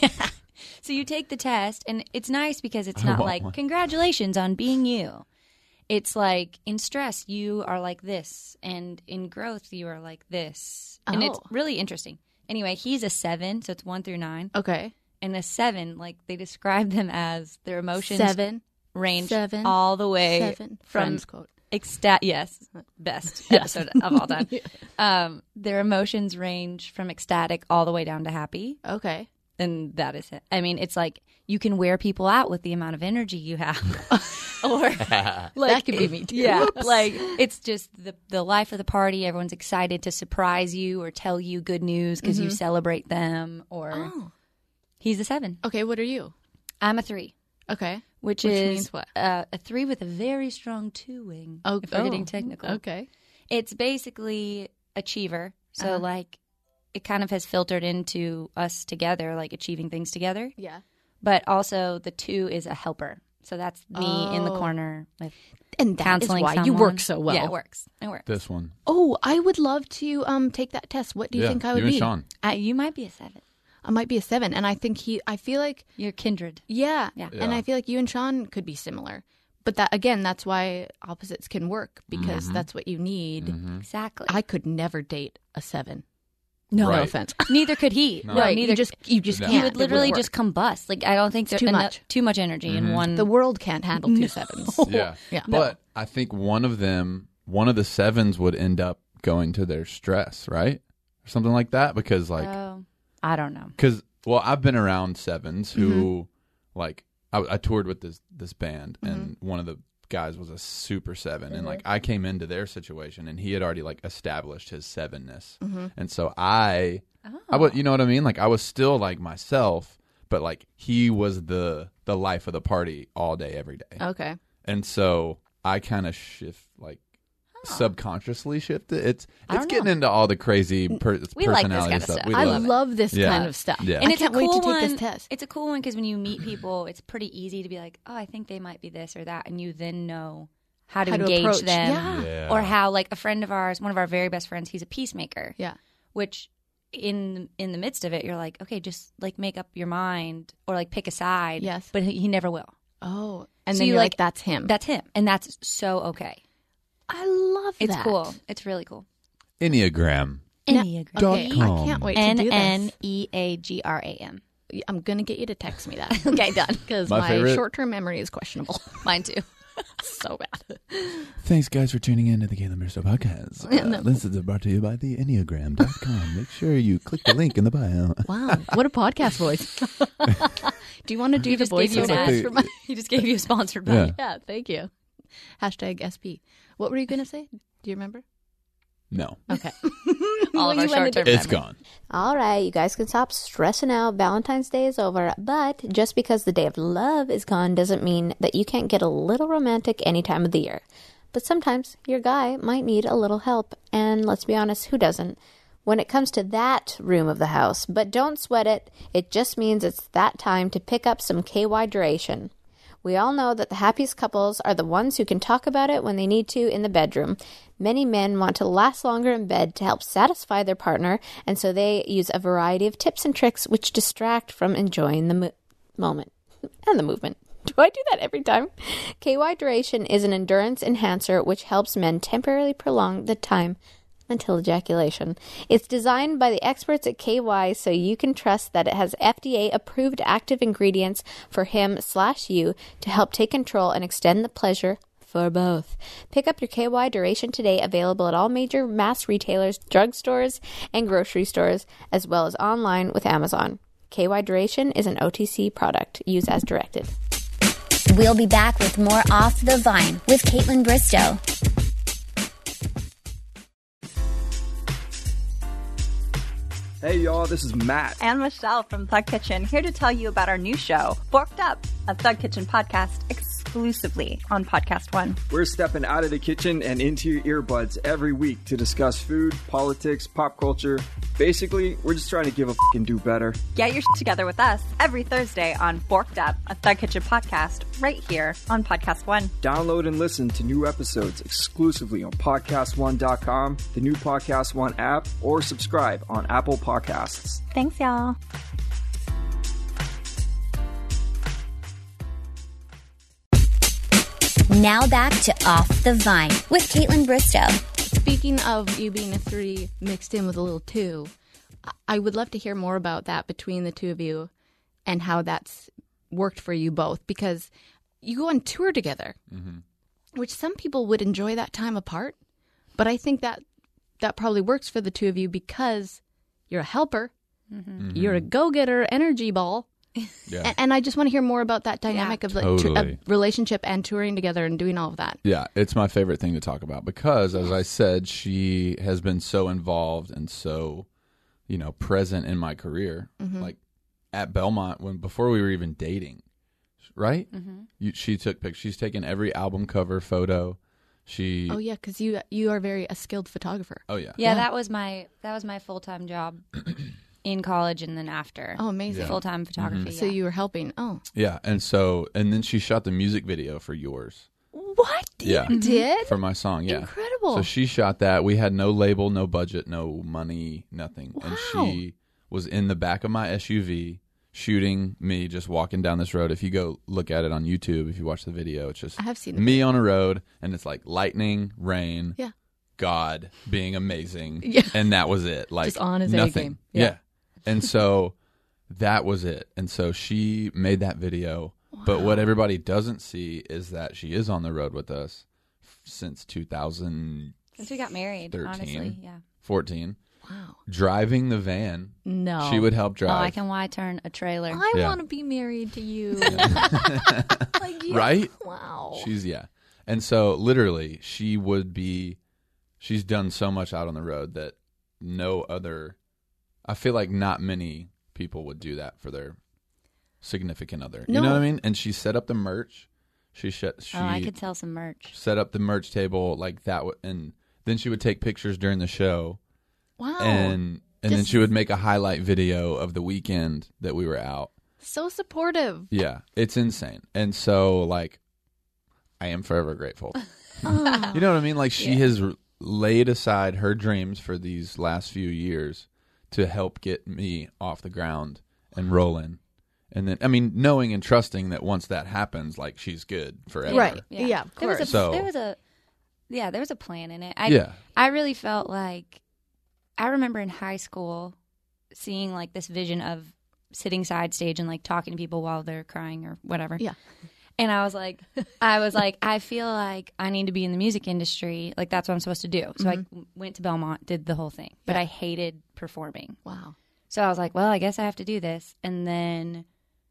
so you take the test, and it's nice because it's I not want like one. congratulations on being you. It's like in stress you are like this, and in growth you are like this, and it's Oh. really interesting. Anyway, he's a 7, so it's 1 through 9, Okay. and a 7, like they describe them as their emotions 7. range 7, all the way 7. from Friends quote. Yes, best episode of all time. Their emotions range from ecstatic all the way down to happy. Okay. and that is it. I mean, it's like you can wear people out with the amount of energy you have. Or like, That could be me too. Yeah, like it's just the life of the party. Everyone's excited to surprise you or tell you good news because you celebrate them. Or he's a 7. Okay, what are you? I'm a 3, Okay. which means is what? a 3 with a very strong 2 wing. If we're getting technical, Okay. it's basically achiever. So like it kind of has filtered into us together, like achieving things together. Yeah. But also the 2 is a helper. So that's me in the corner with And that is counseling why someone. you work so well. Yeah, it works. It works. This one. Oh, I would love to take that test. What do you think I would you and be? Sean. You might be a 7. I might be a 7, and I think I feel like You're kindred. yeah, Yeah. and I feel like you and Sean could be similar. But that again, that's why opposites can work because that's what you need. Exactly. I could never date a 7. no, Right. No offense. neither could he. No. No, Right, neither. you just No. can't. He It would wouldn't literally work. just combust. Like I don't think there's too much. too much energy in one. The world can't handle 2 7s. Yeah. Yeah. But I think one of the 7s would end up going to their stress, right? Or something like that. Because like, I don't know. because well, I've been around 7s who like I toured with this band, and one of the guys was a super 7, and like I came into their situation, and he had already like established his 7-ness, and so I would, you know what I mean? Like I was still like myself, but like he was the life of the party all day, every day, Okay. and so I kind of subconsciously shifted. It's don't getting know. into all the crazy We like this personality kind of stuff. stuff. We I love it. love this Yeah. kind of stuff. Yeah. And I it's can't a cool wait to one. take this test. It's a cool one because when you meet people, it's pretty easy to be like, oh, I think they might be this or that, and you then know how to How to engage approach. them, Yeah. Yeah. or how like a friend of ours, one of our very best friends, he's a peacemaker. Yeah. Which in the midst of it, you're like, okay, just like make up your mind or like pick a side. Yes. but he never will. Oh, and So then you you're like- like, that's him. That's him, and that's so okay. I love It's that. cool. It's really cool. Enneagram. Enneagram. Okay, I .com. can't wait to do this. NNEAGRAM. I'm going to get you to text me that. Okay, done. Because My my favorite- short-term memory is questionable. Mine too. So bad. Thanks, guys, for tuning in to the Caitlin Bristow podcast. This is brought to you by the Enneagram.com. Make sure you click the link in the bio. Wow, what a podcast voice. Do you want to do the voice gave you of an that ad. for my... He just gave you a sponsored Yeah. by. Yeah, thank you. Hashtag SP. What were you going to say? Do you remember? No, Okay. All of our You went short-term into- it's memory. gone. All right, you guys can stop stressing out. Valentine's Day is over, but just because the day of love is gone doesn't mean that you can't get a little romantic any time of the year. But sometimes your guy might need a little help, and let's be honest, who doesn't? When it comes to that room of the house, but don't sweat it. It just means it's that time to pick up some KY duration. We all know that the happiest couples are the ones who can talk about it when they need to in the bedroom. Many men want to last longer in bed to help satisfy their partner, and so they use a variety of tips and tricks which distract from enjoying the moment and the movement. Do I do that every time? KY Duration is an endurance enhancer which helps men temporarily prolong the time until ejaculation. It's designed by the experts at KY so you can trust that it has FDA-approved active ingredients for him/you to help take control and extend the pleasure for both. Pick up your KY Duration today, available at all major mass retailers, drugstores, and grocery stores, as well as online with Amazon. KY Duration is an OTC product. Use as directed. We'll be back with more Off the Vine with Caitlin Bristow. Hey y'all, this is Matt. And Michelle from Thug Kitchen, here to tell you about our new show, Forked Up, a Thug Kitchen podcast exclusively on Podcast One. We're stepping out of the kitchen and into your earbuds every week to discuss food, politics, pop culture. Basically, we're just trying to give a f***ing do better. Get your shit together with us every Thursday on Forked Up, a Thug Kitchen podcast, right here on Podcast One. Download and listen to new episodes exclusively on PodcastOne.com, the new Podcast One app, or subscribe on Apple Podcasts. Thanks, y'all. Now back to Off the Vine with Caitlin Bristow. Speaking of you being a 3 mixed in with a little 2, I would love to hear more about that between the two of you and how that's worked for you both, because you go on tour together, which some people would enjoy that time apart. But I think that probably works for the two of you because you're a helper You're a go-getter, energy ball. Yeah. And I just want to hear more about that dynamic of like Totally. a relationship and touring together and doing all of that. Yeah, it's my favorite thing to talk about because, as I said, she has been so involved and so, present in my career. Like at Belmont, before we were even dating, right? She took pictures. She's taken every album cover photo. Oh yeah, because you are a skilled photographer. Oh yeah. Yeah, that was my full-time job in college and then after. Oh, amazing. Full-time photography. So you were helping. Oh, Yeah, and then she shot the music video for Yours. what? Yeah. You did? For my song, yeah. Incredible. So she shot that. We had no label, no budget, no money, nothing. And she was in the back of my SUV shooting me just walking down this road. If you go look at it on YouTube, if you watch the video, it's just I have seen it. me on a road, and it's like lightning, rain, Yeah. God being amazing, Yeah. and that was it. Like Just on his A nothing. game. Yeah. Yeah. And so that was it. And so she made that video. But what everybody doesn't see is that she is on the road with us since 2013. Since we got married, honestly, yeah. 14. Wow. Driving the van. No. She would help drive. Oh, I can Y-turn a trailer. I Yeah. want to be married to you. Like, yeah. Right? Wow. And so literally she's done so much out on the road that I feel like not many people would do that for their significant other. You know what I mean? And she set up the merch. She I could sell some merch. set up the merch table like that, and then she would take pictures during the show. Wow. And then she would make a highlight video of the weekend that we were out. So supportive. Yeah, it's insane. And so, like, I am forever grateful. You know what I mean? Like, she has laid aside her dreams for these last few years to help get me off the ground and rolling. And then, I mean, knowing and trusting that once that happens, like, she's good forever. Right. Yeah, of There was course. So- there was a plan in it. Yeah. I really felt like I remember in high school seeing like this vision of sitting side stage and like talking to people while they're crying or whatever. Yeah. And I was like, I feel like I need to be in the music industry. Like that's what I'm supposed to do. So I went to Belmont, did the whole thing, but I hated performing. Wow. So I was like, well, I guess I have to do this. And then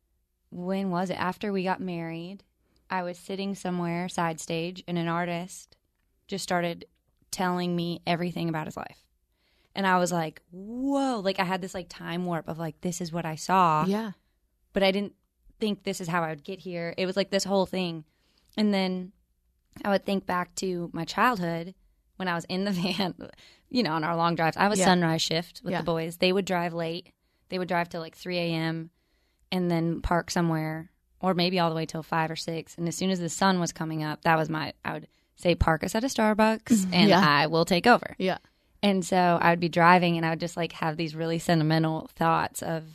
when was it? After we got married, I was sitting somewhere side stage and an artist just started telling me everything about his life. And I was like, whoa, like I had this like time warp of like, this is what I saw. Yeah. But I didn't think this is how I would get here. It was like this whole thing. And then I would think back to my childhood when I was in the van, on our long drives. I was sunrise shift with the boys. They would drive late. They would drive till like 3 a.m. and then park somewhere or maybe all the way till 5 or 6. And as soon as the sun was coming up, I would say, park us at a Starbucks and I will take over. Yeah. And so I would be driving and I would just like have these really sentimental thoughts of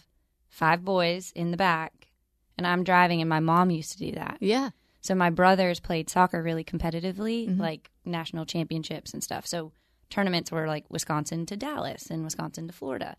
5 boys in the back and I'm driving, and my mom used to do that. Yeah. So my brothers played soccer really competitively, like national championships and stuff. So tournaments were like Wisconsin to Dallas and Wisconsin to Florida.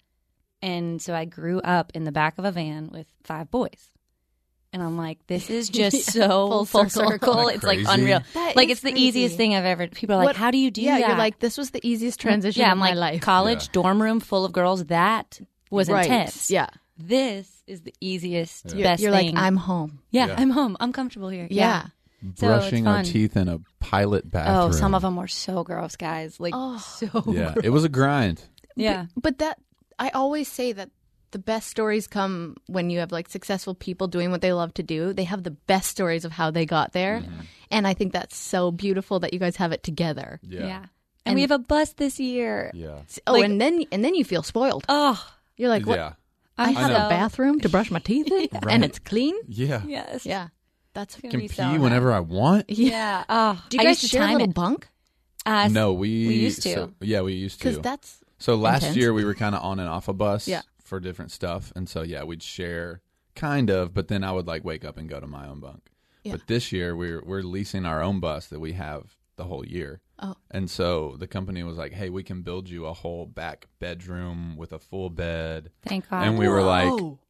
And so I grew up in the back of a van with 5 boys. And I'm like, this is just so full circle. Isn't It's that like crazy? unreal. That Like is it's the crazy. easiest thing I've ever. People are like, how do you do that? Yeah, you're like, this was the easiest transition Yeah, of I'm my like, life. college Yeah. dorm room full of girls. That was Right. intense. Yeah. This is the easiest, You're, best you're thing. like, I'm home. yeah, Yeah. I'm home. I'm comfortable here. Yeah. So Brushing it's our fun. teeth in a pilot bathroom. Oh, some of them were so gross, guys. Like, so Yeah, gross. it was a grind. Yeah. But that, I always say that the best stories come when you have like successful people doing what they love to do. They have the best stories of how they got there. And I think that's so beautiful that you guys have it together. Yeah. And we have a bus this year. Yeah. Oh, Like- and then you feel spoiled. Oh, You're like, what? Yeah. I have so- a bathroom to brush my teeth in, and it's clean. Yeah. yes. Yeah, that's. Gonna Can be pee so whenever I want. Yeah. Oh, Do you I guys used to share a time little it. bunk? No, we used to. we used to. Because that's So last intense. year we were kind of on and off a bus Yeah. for different stuff, and so yeah, we'd share kind of, but then I would like wake up and go to my own bunk. Yeah. But this year we're leasing our own bus that we have the whole year. Oh. And so the company was like, "Hey, we can build you a whole back bedroom with a full bed." Thank God. And we were like, Whoa.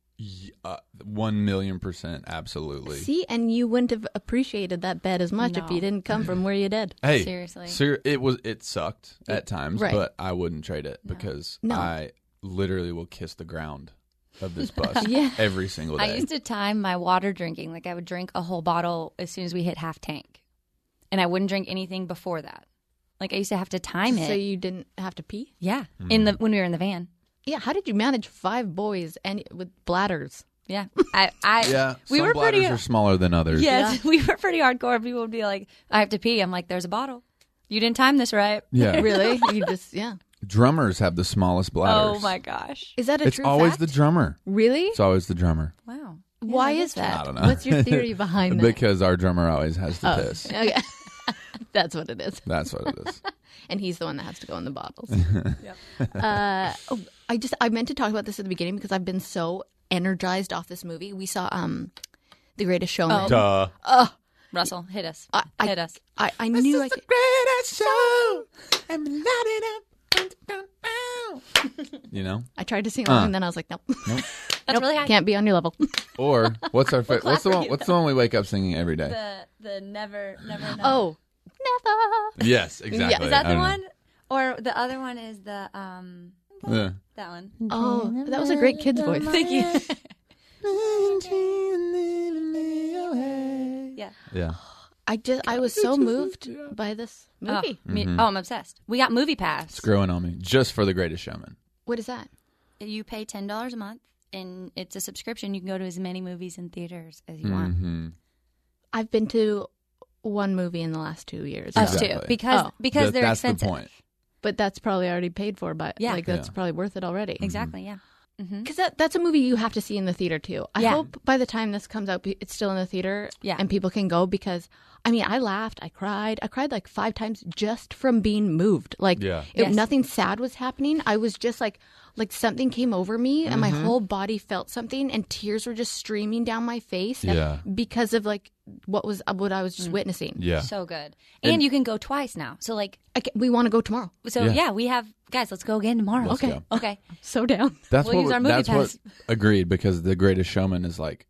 1,000,000% absolutely. See, and you wouldn't have appreciated that bed as much if No. you didn't come from where you did. Hey, Seriously. it sucked at times, Right. but I wouldn't trade it because No. I literally will kiss the ground of this bus Yeah. every single day. I used to time my water drinking. Like I would drink a whole bottle as soon as we hit half tank. And I wouldn't drink anything before that. Like I used to have to time it. So you didn't have to pee? Yeah. Mm-hmm. When we were in the van. Yeah. How did you manage 5 boys and with bladders? Yeah. yeah, we some were bladders pretty are smaller than others. Yes, we were pretty hardcore. People would be like, I have to pee. I'm like, there's a bottle. You didn't time this right. Yeah. Really? You just, yeah. Drummers have the smallest bladders. Oh my gosh. Is that a It's true always fact? the drummer. Really? It's always the drummer. Wow. Why is that? I don't know. What's your theory behind that? Because our drummer always has to piss. Okay. That's what it is. That's what it is. And he's the one that has to go in the bottles. I meant to talk about this at the beginning because I've been so energized off this movie. We saw The Greatest Showman. Duh. Russell, hit us. Hit us. I knew I could. Greatest show. I'm lighting up. You know? I tried to sing along and then I was like, nope. That's really high. Can't be on your level. Or what's our what's the one we wake up singing every day? The never. Oh. Never. Yes, exactly. Is that I the don't one? Or the other one is the know. Yeah. that one. Oh, that was a great kid's voice. Thank you. Yeah. Yeah. I was so moved by this movie. I'm obsessed. We got Movie Pass. It's growing on me just for The Greatest Showman. What is that? You pay $10 a month, and it's a subscription. You can go to as many movies in theaters as you want. Mm-hmm. I've been to one movie in the last 2 years. Us Exactly. too, because they're that's expensive. the point. But that's probably already paid for. But Yeah. like that's Yeah. probably worth it already. Exactly. Yeah. Because that's a movie you have to see in the theater too. I Yeah. hope by the time this comes out, it's still in the theater Yeah. and people can go because, I mean, I laughed, I cried like 5 times just from being moved. Like, Yeah. Yes. nothing sad was happening. I was just like something came over me and my whole body felt something and tears were just streaming down my face Yeah. because of like what I was just witnessing. Yeah. So good. And you can go twice now. So like, We want to go tomorrow. so Yeah. yeah, we have guys. Let's go again tomorrow. Let's okay. go. Okay. So down. That's We'll use our movie pass. Agreed, because The Greatest Showman is like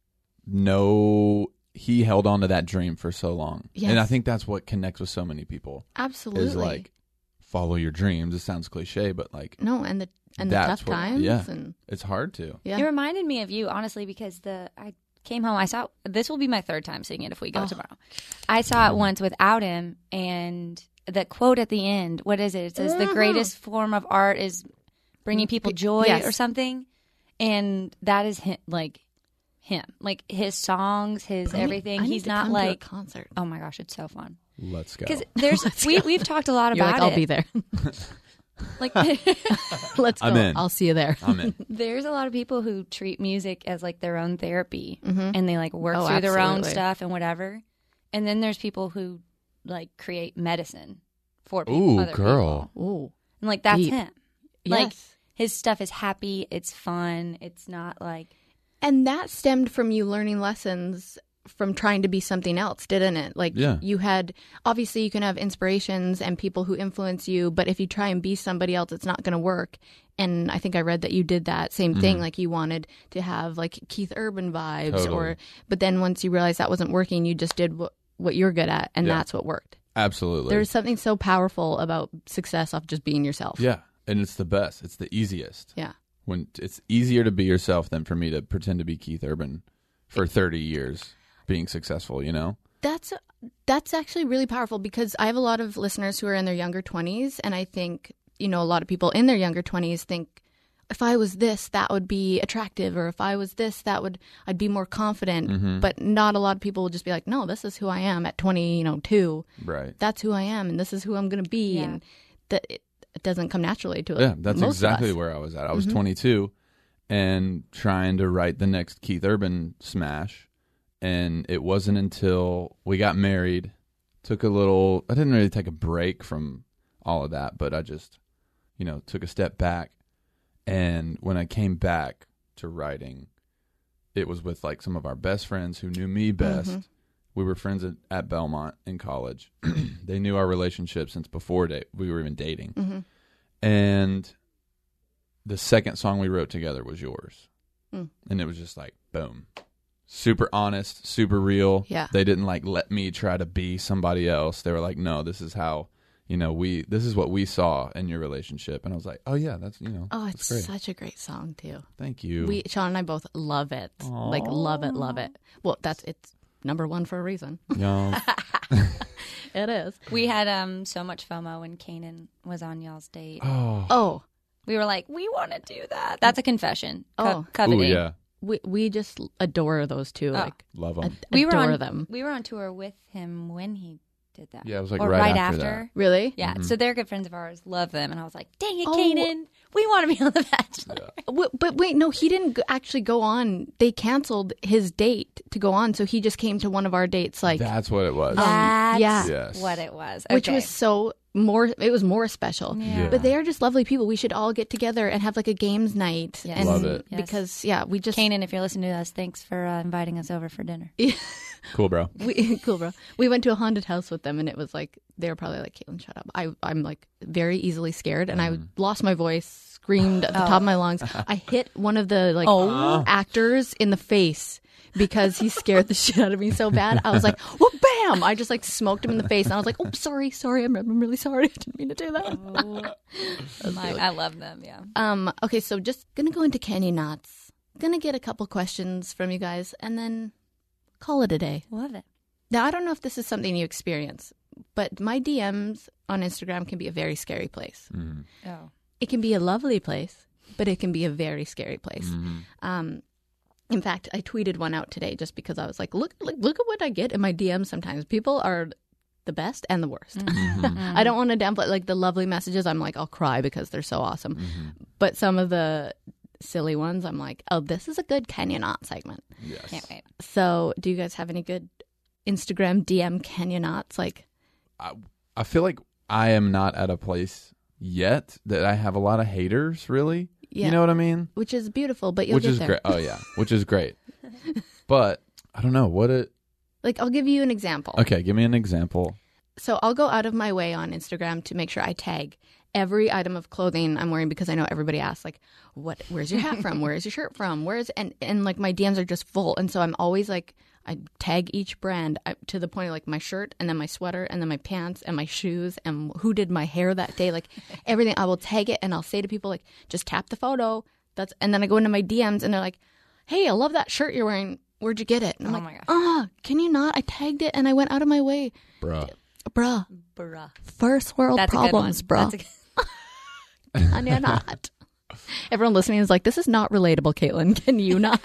he held on to that dream for so long. Yes. And I think that's what connects with so many people. Absolutely. Is like follow your dreams. It sounds cliche, but like no, and the that's tough what- times. yeah. And it's hard to. yeah. It reminded me of you, honestly, because I came home. I saw this will be my 3rd time seeing it if we go tomorrow. I saw it once without him, and the quote at the end. What is it? It says the greatest form of art is bringing people joy Yes. or something, and that is him. Like his songs, his everything. I need He's to not come to a like. concert. Oh my gosh, it's so fun. Let's go. Because we've talked a lot You're about like, I'll it. be there. Like Let's go. I'm in. I'll see you there. I'm in. there's a lot of people who treat music as like their own therapy, and they like work Oh, through their own absolutely. stuff and whatever. And then there's people who like create medicine for people. Ooh, other girl. people. Ooh. And like that's Deep. him. Like Yes. his stuff is happy. It's fun. It's not like And that stemmed from you learning lessons from trying to be something else, didn't it? Like Yeah. you had, obviously you can have inspirations and people who influence you, but if you try and be somebody else, it's not going to work. And I think I read that you did that same thing. Like you wanted to have like Keith Urban vibes Totally. but then once you realized that wasn't working, you just did what you're good at. And Yeah. that's what worked. Absolutely. There's something so powerful about success off just being yourself. Yeah. And it's the best. It's the easiest. Yeah. When it's easier to be yourself than for me to pretend to be Keith Urban for 30 years being successful, you know? That's actually really powerful because I have a lot of listeners who are in their younger 20s, and I think, a lot of people in their younger 20s think, if I was this, that would be attractive, or if I was this, I'd be more confident. But not a lot of people will just be like, no, this is who I am at 22. Right. That's who I am, and this is who I'm going to be, Yeah. and that it doesn't come naturally to Yeah, that's most exactly of us. where I was at. I was 22 and trying to write the next Keith Urban smash. And it wasn't until we got married, I didn't really take a break from all of that, but I just, took a step back. And when I came back to writing, it was with like some of our best friends who knew me best. We were friends at Belmont in college. They knew our relationship since before we were even dating. And the second song we wrote together was yours. And it was just like, boom. Super honest, super real. Yeah. They didn't like let me try to be somebody else. They were like, no, this is how this is what we saw in your relationship. And I was like, oh yeah, that's, Oh, that's it's great. such a great song too. Thank you. Sean and I both love it. Like love it. Well, it's number one for a reason. Yeah. It is. We had so much FOMO when Kanan was on y'all's date. Oh, We were like, we want to do that. That's a confession. Oh. Coveting. Ooh, yeah. we just adore those two. Like Love them. We were adore on them. We were on tour with him when he did that. Yeah, it was like or right after. after Really? Yeah, so they're good friends of ours. Love them, and I was like, "Dang it, Oh. Kanan, we want to be on The Bachelor." But wait, no, he didn't actually go on. They canceled his date to go on, so he just came to one of our dates. Like That's what it was. That's yeah. Yes. what it was. which Okay. was it was more special. Yeah. But they are just lovely people. We should all get together and have like a games night. Yes. And Love it. Yes. Because we just Kanan, if you're listening to us, thanks for inviting us over for dinner. Cool, bro. cool, bro. We went to a haunted house with them, and it was like they were probably like, "Caitlin, shut up." I'm like very easily scared, and I lost my voice, screamed at the top of my lungs. I hit one of the actors in the face because he scared the shit out of me so bad. I was like, "Well, bam!" I just like smoked him in the face, and I was like, "Oh, sorry, I'm really sorry. I didn't mean to do that." I love them. Yeah. Okay, so just gonna go into Candy Knots. Gonna get a couple questions from you guys, and then call it a day. Love it. Now, I don't know if this is something you experience, but my DMs on Instagram can be a very scary place. Oh. It can be a lovely place, but it can be a very scary place. In fact, I tweeted one out today just because I was like, look at what I get in my DMs sometimes. People are the best and the worst. I don't want to downplay like the lovely messages. I'm like, I'll cry because they're so awesome. But some of the silly ones, I'm like, oh, this is a good Can You Not segment. Yes. Can't wait. So do you guys have any good Instagram DM Can You Nots? Like, I feel like I am not at a place yet that I have a lot of haters, really. Yeah. You know what I mean? which is beautiful, but you'll Which get is there. great. Oh, yeah. Which is great. But I don't know. Like, I'll give you an example. Okay, give me an example. So I'll go out of my way on Instagram to make sure I tag every item of clothing I'm wearing because I know everybody asks, like, where's your hat from? Where's your shirt from? And like my DMs are just full. And so I'm always like, I tag each brand to the point of like my shirt and then my sweater and then my pants and my shoes and who did my hair that day. Like everything, I will tag it and I'll say to people like, just tap the photo. And then I go into my DMs and they're like, hey, I love that shirt you're wearing. Where'd you get it? And I'm my like, gosh. can you not? I tagged it and I went out of my way. Bruh. Bruh. Bruh. First world That's problems, a good one. bruh. Can you not? Everyone listening is like, this is not relatable, Caitlin. Can you not?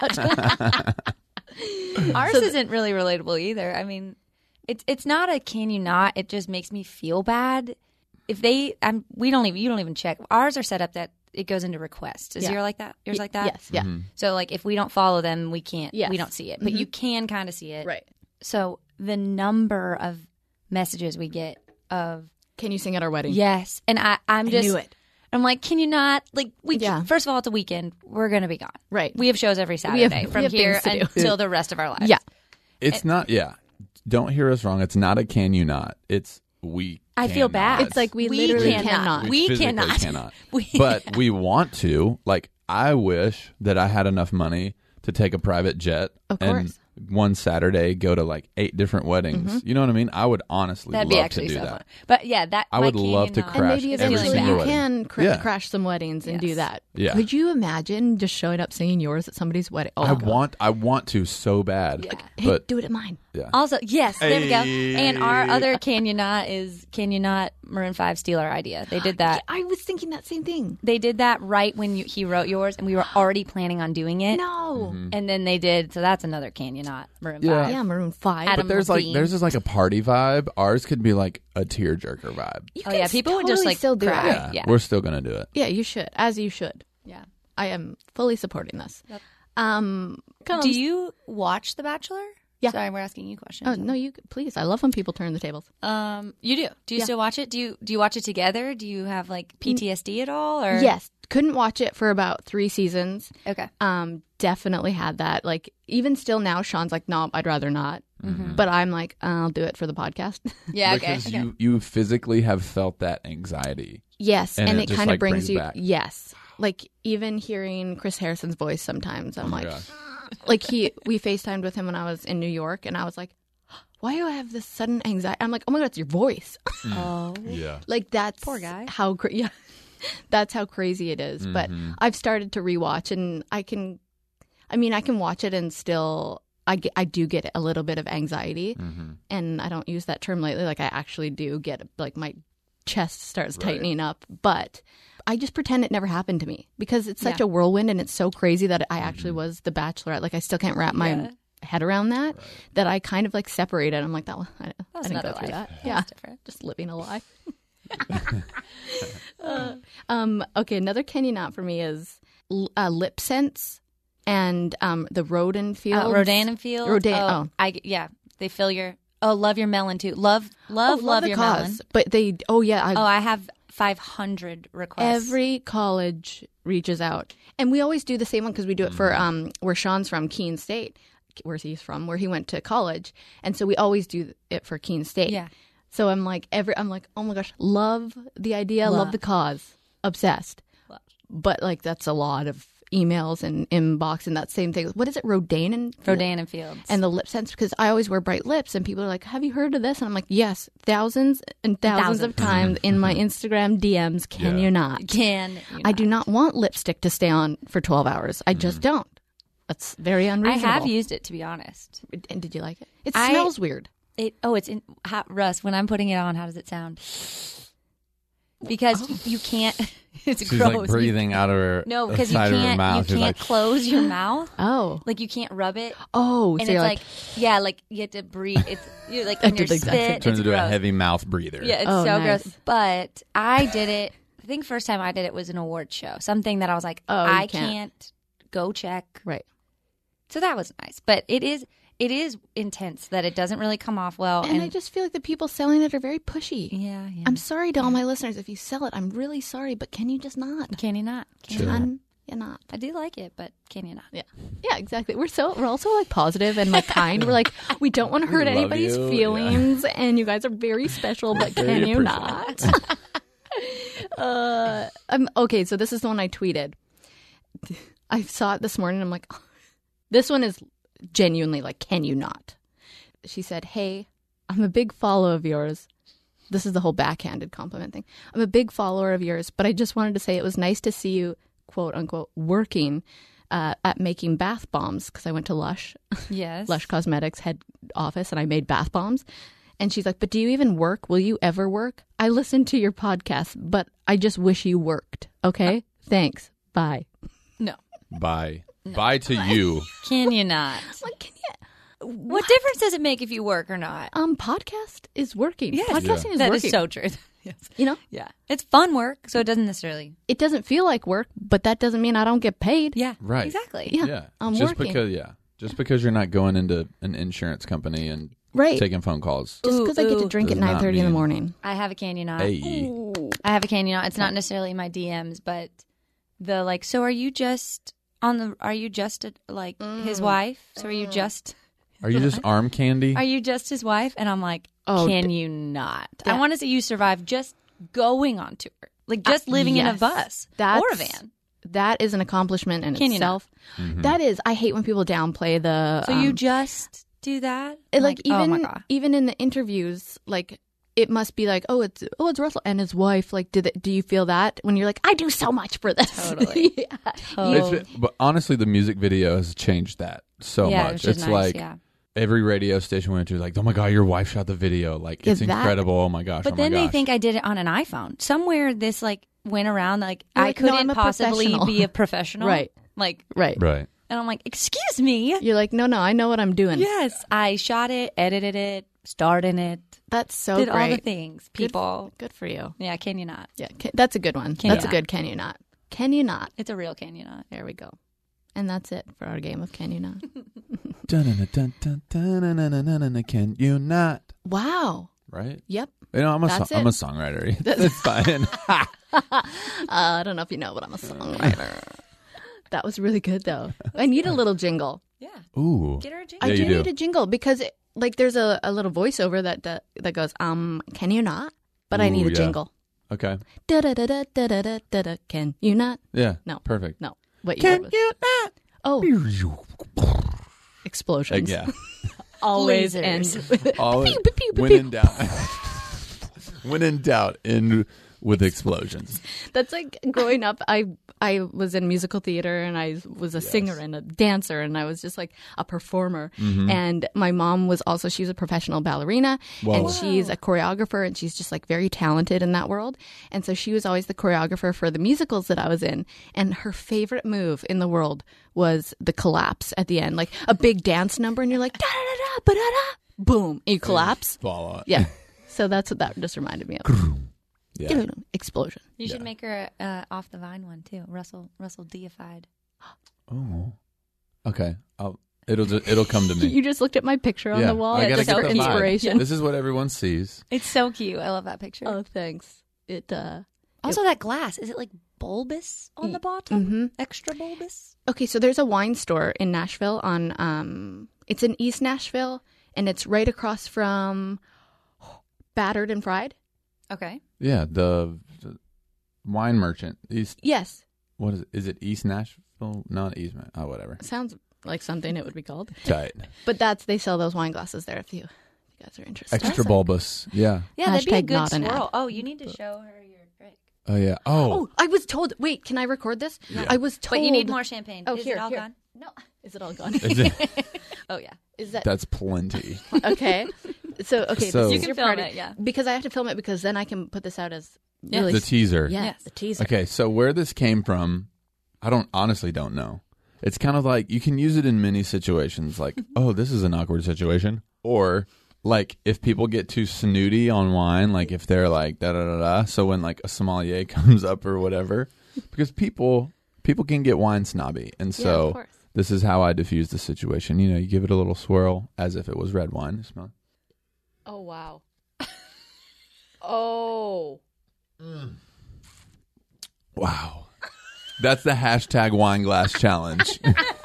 Ours isn't really relatable either. I mean, it's not a can you not. It just makes me feel bad. If you don't even check. Ours are set up that it goes into requests. Is Yeah. yours like that? Yours like that? Yes. Yeah. So like if we don't follow them, we can't. Yes. We don't see it, but you can kind of see it. Right. So the number of messages we get of Can you sing at our wedding? yes, and I'm just knew it. I'm like, can you not? Like we Yeah. first of all, it's a weekend. We're gonna be gone. Right. We have shows every Saturday we from have here things to do. until the rest of our lives. Yeah. It's not, yeah. Don't hear us wrong. It's not a can you not. It's we I feel cannot. bad. It's like we literally cannot. cannot. We physically cannot. cannot. We- But we want to. Like, I wish that I had enough money to take a private jet Of and course. one Saturday go to like 8 different weddings. You know what I mean? I would honestly That'd love be actually to do so that. fun. But yeah, that I why would can love you to not? crash And maybe every eventually single you wedding. can Yeah. crash some weddings and do Yes. that. Yeah. Could you imagine just showing up singing yours at somebody's wedding? Oh, I God. want to so bad. Hey, But do it at mine. yeah. Also, yes, there we go. Hey. And our other can you not is can you not Maroon 5 steal our idea? They did that. I was thinking that same thing. They did that right when he wrote yours, and we were already planning on doing it. No. And then they did. So that's another can you not Maroon Yeah. 5. Yeah, Maroon 5. Adam But there's Levine. just like a party vibe. Ours could be like a tearjerker vibe. You Oh can yeah, people would just totally like still do cry. it. Yeah. We're still gonna do it. Yeah, you should. As you should. Yeah. I am fully supporting this. Do you watch The Bachelor? Yeah. Sorry, we're asking you questions. Oh, no, you please. I love when people turn the tables. You do. Do you still watch it? Do you watch it together? Do you have like PTSD at all? Or Yes. Couldn't watch it for about 3 seasons. Okay. Definitely had that. Like, even still now, Sean's like, no, I'd rather not. But I'm like, I'll do it for the podcast. Yeah. Okay. Because you physically have felt that anxiety. Yes. And And it it just, kind of like, brings brings you. back. Yes. Like, even hearing Chris Harrison's voice sometimes, I'm Oh my like, gosh. like we FaceTimed with him when I was in New York, and I was like, why do I have this sudden anxiety? I'm like, oh my God, it's your voice. Oh. Yeah. Like that's Poor guy. how yeah, that's how crazy it is. But I've started to rewatch, and I can watch it and still I do get a little bit of anxiety, and I don't use that term lately. Like I actually do get like my chest starts tightening up, but I just pretend it never happened to me because it's such a whirlwind and it's so crazy that I actually was the Bachelorette. Like I still can't wrap my head around that. That I kind of like separated. I'm like, I didn't go through that. Yeah, different. Just living a lie. Okay, another Can You Not for me is Lip Sense and the Rodan Fields. Rodan and Fields. They fill your. Oh, love your melon too. Love your melon. But they. Oh yeah. I have 500 requests. Every college reaches out, and we always do the same one because we do it for where Sean's from, Keene State, where he's from, where he went to college, and so we always do it for Keene State. Yeah. So I'm like, oh my gosh, love the idea, love the cause, obsessed. Love. But like that's a lot of emails and inbox and that same thing. What is it, Rodan and Fields? And the lip sense, because I always wear bright lips, and people are like, have you heard of this? And I'm like, yes, thousands and thousands of times in my Instagram DMs. Can you not? I do not want lipstick to stay on for 12 hours. I just don't. That's very unreasonable. I have used it, to be honest. And did you like it? It smells weird. It's in Russ. When I'm putting it on, how does it sound? Because you can't. It's She's gross. like breathing out of her because side of her mouth. You can't close your mouth. Oh, like you can't rub it. Oh, and so it's like you have to breathe. It's you're like when you're spit. Turns into gross. a heavy mouth breather. Yeah, it's so gross. But I did it. I think first time I did it was an award show. Something that I was like, I can't go check. Right. So that was nice, but it is intense that it doesn't really come off well. And I just feel like the people selling it are very pushy. Yeah. I'm sorry to all my listeners if you sell it. I'm really sorry, but can you just not? Can you not? Can you not? I do like it, but can you not? Yeah, exactly. We're also like positive and like kind. We're like, we don't want to hurt anybody's feelings, and you guys are very special, but can you not? Okay, so this is the one I tweeted. I saw it this morning. I'm like, this one is genuinely like, can you not? She said, hey, I'm a big follower of yours. This is the whole backhanded compliment thing. I'm a big follower of yours, but I just wanted to say it was nice to see you, quote unquote, working at making bath bombs, because I went to Lush. Yes. Lush Cosmetics head office, and I made bath bombs. And she's like, but do you even work? Will you ever work? I listen to your podcast, but I just wish you worked. Okay? Thanks. Bye. No. Bye. No. Bye to you. Can you not? Like, can you? What difference does it make if you work or not? Podcast is working. Yes. Podcasting is that working. That is so true. Yes. You know? Yeah. It's fun work, so it doesn't necessarily. It doesn't feel like work, but that doesn't mean I don't get paid. Yeah. Right. Exactly. Yeah. I'm just working. Just because you're not going into an insurance company and taking phone calls. Just because I get to drink at 9:30 in the morning. I have a Can You Not. Hey. I have a Can You Not. It's not necessarily in my DMs, but the like, so are you just his wife? So are you just arm candy? Are you just his wife? And I'm like, can you not? I want to see you survive just going on tour. Like just living in a bus or a van. That is an accomplishment in itself. Mm-hmm. That is, I hate when people downplay the... So you just do that? Even in the interviews, like... It must be like, it's Russell and his wife. Like, do you feel that when you're like, I do so much for this? Totally. But honestly, the music video has changed that so much. It's nice, like every radio station went to like, oh my God, your wife shot the video. Like, it's incredible. Oh my gosh. But then they think I did it on an iPhone. Somewhere this like went around. Like, I couldn't possibly be a professional. Right. Like, right. And I'm like, excuse me. You're like, no, I know what I'm doing. Yes. I shot it, edited it, starred in it. That's so did great. All the things. People. Good for you. Yeah, can you not? Yeah, that's a good one. That's a good can you not. Can you not? It's a real can you not. There we go. And that's it for our game of Can You Not. Can you not? Wow. Right? Yep. You know, I'm a songwriter. That's fine. I don't know if you know, but I'm a songwriter. That was really good, though. I need a little jingle. Yeah. Ooh. Get her a jingle. I do need a jingle because, there's a little voiceover that goes, can you not? But I need a jingle. Okay. Da-da-da-da-da-da-da-da. Can you not? Yeah. No. Perfect. No. What can you not? Oh. Explosions. Yeah. always Lasers. end with All pew, pew, pew, pew, when pew. in doubt. When in doubt, end with explosions. That's like growing up. I was in musical theater and I was a singer and a dancer and I was just like a performer. And my mom was also, she was a professional ballerina and she's a choreographer and she's just like very talented in that world. And so she was always the choreographer for the musicals that I was in. And her favorite move in the world was the collapse at the end, like a big dance number and you're like da da da da ba da da, boom, and you collapse. Fall out. Yeah. So that's what that just reminded me of. Yeah. Explosion. You should make her off the Vine one too. Russell deified. Oh. Okay. It'll come to me. You just looked at my picture on Yeah, the wall I gotta just get for the vibe. inspiration. This is what everyone sees. It's so cute. I love that picture. Oh, thanks. It Also, that glass, is it like bulbous on the bottom? Extra bulbous? Okay, so there's a wine store in Nashville on it's in East Nashville and it's right across from Battered and Fried. Okay. Yeah, the wine merchant. East. Yes. What is it? Is it East Nashville? Not East. Oh, whatever. Sounds like something it would be called. Tight. But they sell those wine glasses there if you guys are interested. Extra bulbous. Yeah. Yeah, that'd be a Hashtag good not an ad. swirl. Oh, you need to show her your drink. Oh yeah. Oh, I was told. Wait, can I record this? Yeah. I was told. But you need more champagne. Oh, Is here, it all here. gone? No, is it all gone? Is it- Oh yeah, is that That's plenty. okay? So So- this You is can your film party. it, yeah. Because I have to film it because then I can put this out as really The teaser. Yeah, Yes. the teaser. Okay, so where this came from, I honestly don't know. It's kind of like you can use it in many situations, like, oh, this is an awkward situation, or like if people get too snooty on wine, like if they're like da da da da. So when like a sommelier comes up or whatever, because people can get wine snobby, and Yeah, so of course. this is how I diffuse the situation. You know, you give it a little swirl as if it was red wine. You smell. Oh wow. Oh. Wow, that's the hashtag wine glass challenge.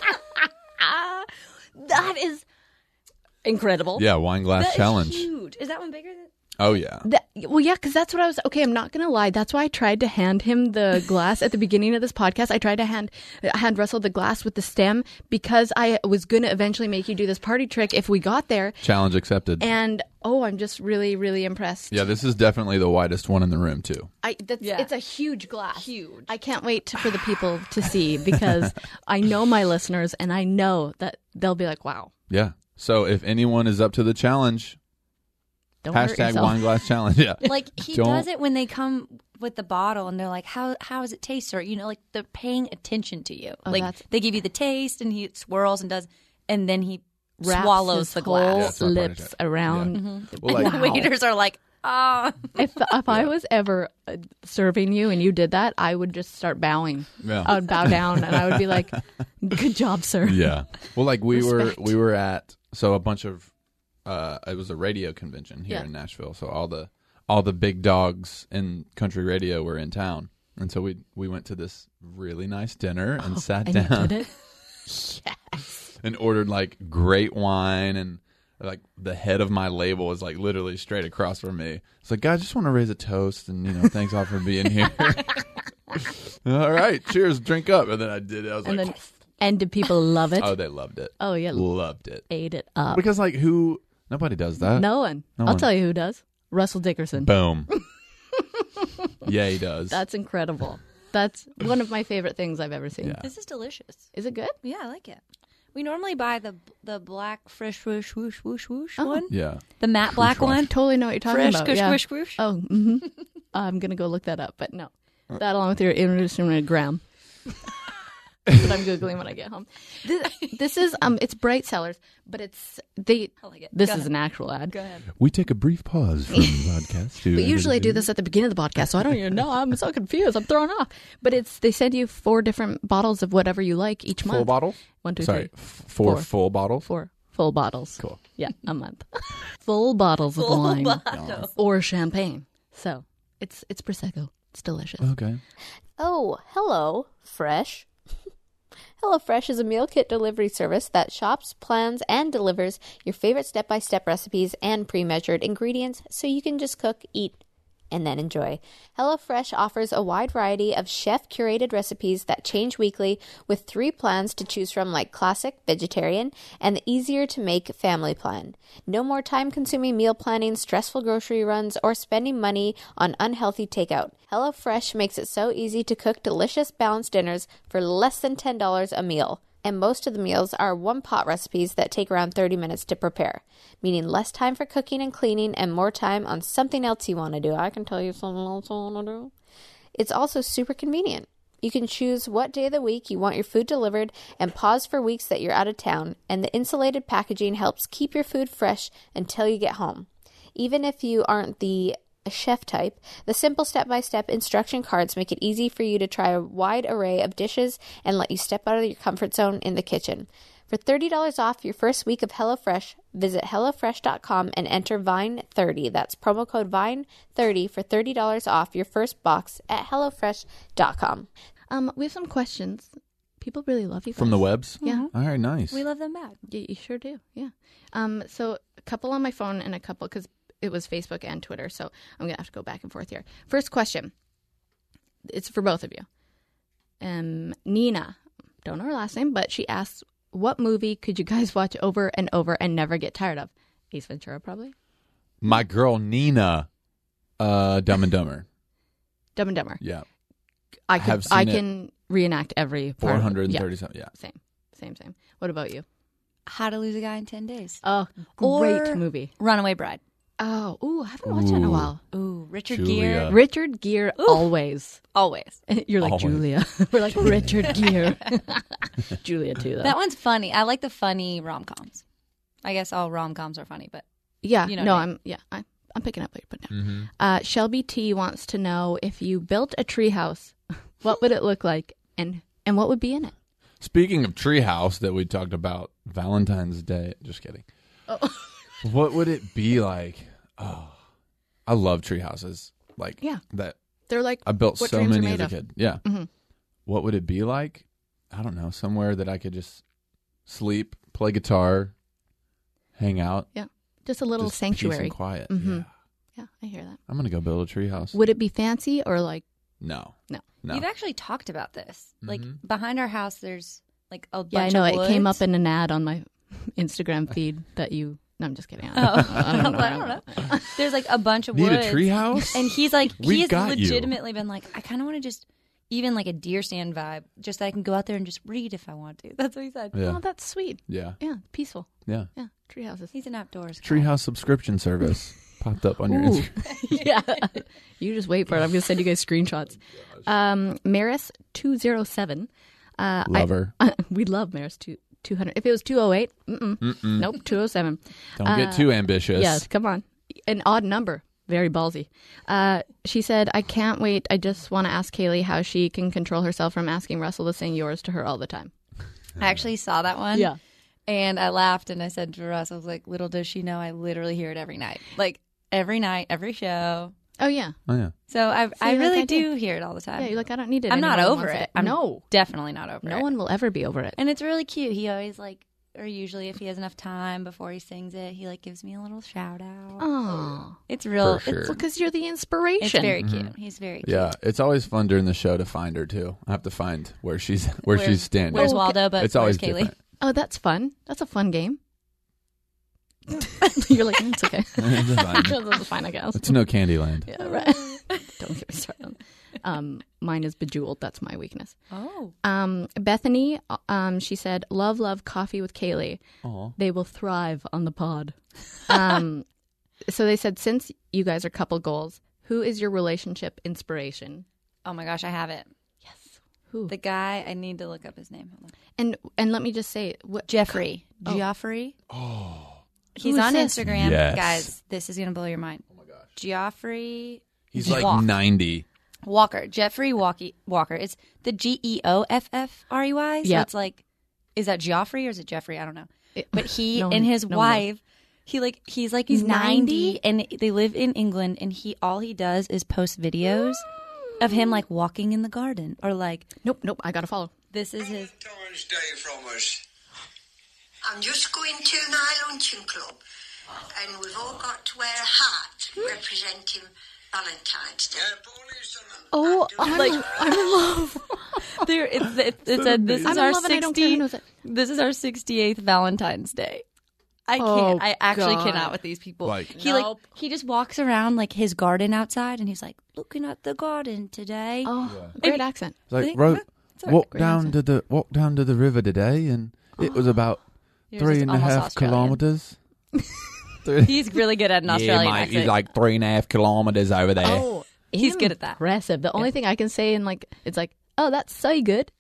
That is incredible. Yeah, wine glass That is challenge. huge. Is that one bigger than? Oh yeah. Well, yeah, because that's what I was. Okay, I'm not gonna lie. That's why I tried to hand him the glass at the beginning of this podcast. I tried to hand Russell the glass with the stem because I was gonna eventually make you do this party trick if we got there. Challenge accepted. And I'm just really, really impressed. Yeah, this is definitely the widest one in the room too. It's a huge glass. Huge. I can't wait for the people to see because I know my listeners and I know that they'll be like, "Wow." Yeah. So if anyone is up to the challenge, Don't hurt hashtag yourself. wine glass challenge. Yeah. Like he Don't- does it when they come with the bottle and they're like, how does it taste? Or, like they're paying attention to you. Oh, like that's- they give you the taste and he swirls and does, and then he Wraps swallows his the whole glass. Yeah, it's not lips part of it. around. Mm-hmm. Well, And like, the waiters are like, oh. If I was ever serving you and you did that, I would just start bowing. Yeah. I would bow down and I would be like, "Good job, sir." yeah. Well, like we Respect. were at a bunch of it was a radio convention here Yeah. in Nashville. So all the big dogs in country radio were in town, and so we went to this really nice dinner and sat And down you did it. and ordered like great wine, and like the head of my label was like literally straight across from me. It's like, guys, just want to raise a toast and thanks all for being here. All right, cheers, drink up. And then I did it. I was And like, then, and did people love it? oh, they loved it. Oh yeah, Loved it. ate it up. Because like nobody does that. No one. No I'll one. tell you who does. Russell Dickerson. Boom. Yeah, he does. That's incredible. That's one of my favorite things I've ever seen. Yeah. This is delicious. Is it good? Yeah, I like it. We normally buy the black fresh whoosh whoosh whoosh whoosh one. Yeah. The matte black wash. one. Totally know what you're talking Fresh about. kush yeah. kush kush. Oh, I'm gonna go look that up, but no, that along with your Instagram. That's what I'm googling when I get home. This is it's Bright Cellars, but it's I like it. This Go is ahead. an actual ad. Go ahead. We take a brief pause from the podcast to But usually I do this at the beginning of the podcast, so I don't even know. I'm so confused. I'm thrown off. But they send you 4 different bottles of whatever you like each month. full bottle. 1, 2, Sorry, 3, 4 4. full bottles. 4 full bottles. Cool. Yeah, a month. Full bottles of wine bottle. or champagne. So it's prosecco. It's delicious. Okay. Oh, hello, Fresh. HelloFresh is a meal kit delivery service that shops, plans, and delivers your favorite step-by-step recipes and pre-measured ingredients so you can just cook, eat, and then enjoy. HelloFresh offers a wide variety of chef-curated recipes that change weekly with 3 plans to choose from, like classic, vegetarian, and the easier-to-make family plan. No more time-consuming meal planning, stressful grocery runs, or spending money on unhealthy takeout. HelloFresh makes it so easy to cook delicious, balanced dinners for less than $10 a meal. And most of the meals are one-pot recipes that take around 30 minutes to prepare, meaning less time for cooking and cleaning and more time on something else you want to do. I can tell you something else I want to do. It's also super convenient. You can choose what day of the week you want your food delivered and pause for weeks that you're out of town, and the insulated packaging helps keep your food fresh until you get home. Even if you aren't the chef type, the simple step-by-step instruction cards make it easy for you to try a wide array of dishes and let you step out of your comfort zone in the kitchen. For $30 off your first week of HelloFresh, visit HelloFresh.com and enter VINE30. That's promo code VINE30 for $30 off your first box at HelloFresh.com. We have some questions. People really love you guys. From the webs? Yeah. All right, nice. We love them back. You sure do, yeah. So a couple on my phone and a couple, because it was Facebook and Twitter, so I'm going to have to go back and forth here. First question. It's for both of you. Nina, don't know her last name, but she asks, what movie could you guys watch over and over and never get tired of? Ace Ventura, probably? My girl, Nina, Dumb and Dumber. Dumb and Dumber. Yeah. I can reenact every part. 437, yeah. Same. What about you? How to Lose a Guy in 10 Days. Oh, Or great movie. Runaway Bride. Oh, I haven't watched it in a while. Ooh, Richard Julia. Gere. Richard Gere, always. Always. You're like Always. Julia. We're like Richard Gere. Julia, too, though. That one's funny. I like the funny rom-coms. I guess all rom-coms are funny, but Yeah, you know no, what I mean. I'm picking up what you're putting down. Shelby T wants to know, if you built a treehouse, what would it look like, and what would be in it? Speaking of treehouse that we talked about Valentine's Day, just kidding. What would it be like? Oh, I love tree houses. Like, Yeah. that. They're like I built what so dreams are many as made a of. kid. Yeah. Mhm. What would it be like? I don't know. Somewhere that I could just sleep, play guitar, hang out. Yeah, just a little Just peace and sanctuary. quiet. Mhm. Yeah. Yeah, I hear that. I'm gonna go build a tree house. Would it be fancy or like No. no? No. You've actually talked about this. Like Mhm. behind our house, there's like a bunch Yeah, I know. of It came woods. up in an ad on my Instagram feed that you. No, I'm just kidding. Oh, I don't know. I don't know. There's like a bunch of Need woods. a tree house? And he's like, We he has got you. legitimately been like, I kind of want to just, even like a deer stand vibe, just that I can go out there and just read if I want to. That's what he said. Yeah. Oh, that's sweet. Yeah. Yeah, peaceful. Yeah. Yeah, tree houses. He's an outdoors guy. Treehouse subscription service popped up on your Ooh. Instagram. Yeah, you just wait for it. I'm going to send you guys screenshots. Maris 207. Love her. We love Maris 200. If it was 208, nope, 207. Don't get too ambitious. Yes, come on. An odd number. Very ballsy. She said, I can't wait. I just want to ask Kaylee how she can control herself from asking Russell to sing yours to her all the time. I actually saw that one. Yeah. And I laughed and I said to Russ, I was like, little does she know, I literally hear it every night. Like every night, every show. Oh, yeah. Oh, yeah. So I you're really like, I do hear it all the time. Yeah, you're like, I don't need it. I'm not Anyone over wants it. I'm no. definitely not over it. No one will ever be over it. And it's really cute. He always like, or usually if he has enough time before he sings it, he like gives me a little shout out. Oh. It's real. For sure. It's, Because you're the inspiration. it's very cute. He's very cute. Yeah, it's always fun during the show to find her too. I have to find where she's standing. Where's Waldo? But it's where's always Kaylee? different. Oh, that's fun. That's a fun game. You're like, it's okay. It's fine. That's fine, I guess. It's no Candyland. Yeah, right. Don't get me started. Mine is Bejeweled. That's my weakness. Oh. Bethany, she said, love coffee with Kaylee. Aw. They will thrive on the pod. So they said, since you guys are couple goals, who is your relationship inspiration? Oh my gosh, I have it. Yes. Who? The guy, I need to look up his name. Hold on. And let me just say, Jeffrey. Oh. Geoffrey. Oh. He's Who is on this? Instagram. Yes. Guys, this is going to blow your mind. Oh my gosh. Geoffrey. He's like Walk. 90. Walker. Jeffrey Walker. It's the Geoffrey. So Yeah. it's like, is that Geoffrey or is it Jeffrey? I don't know. But he No and one- his no one knows. wife, he's 90? 90 and they live in England and all he does is post videos of him like walking in the garden or like, Nope, I got to follow. this is his. Valentine's Day from us. I'm just going to my luncheon club, and we've all got to wear a hat representing Valentine's Day. Oh, I'm in love. It said this is our 60. This is our 68th Valentine's Day. I can't. I actually cannot with these people. Like, He just walks around like his garden outside, and he's like looking at the garden today. Oh, great accent. like Walk down to the river today, and it was about Yours is 3.5 almost Australian. kilometers. He's really good at an Australian accent. He's like 3.5 kilometers over there. Oh, He's good at that. Impressive. The only thing I can say in like it's like, oh, that's so good.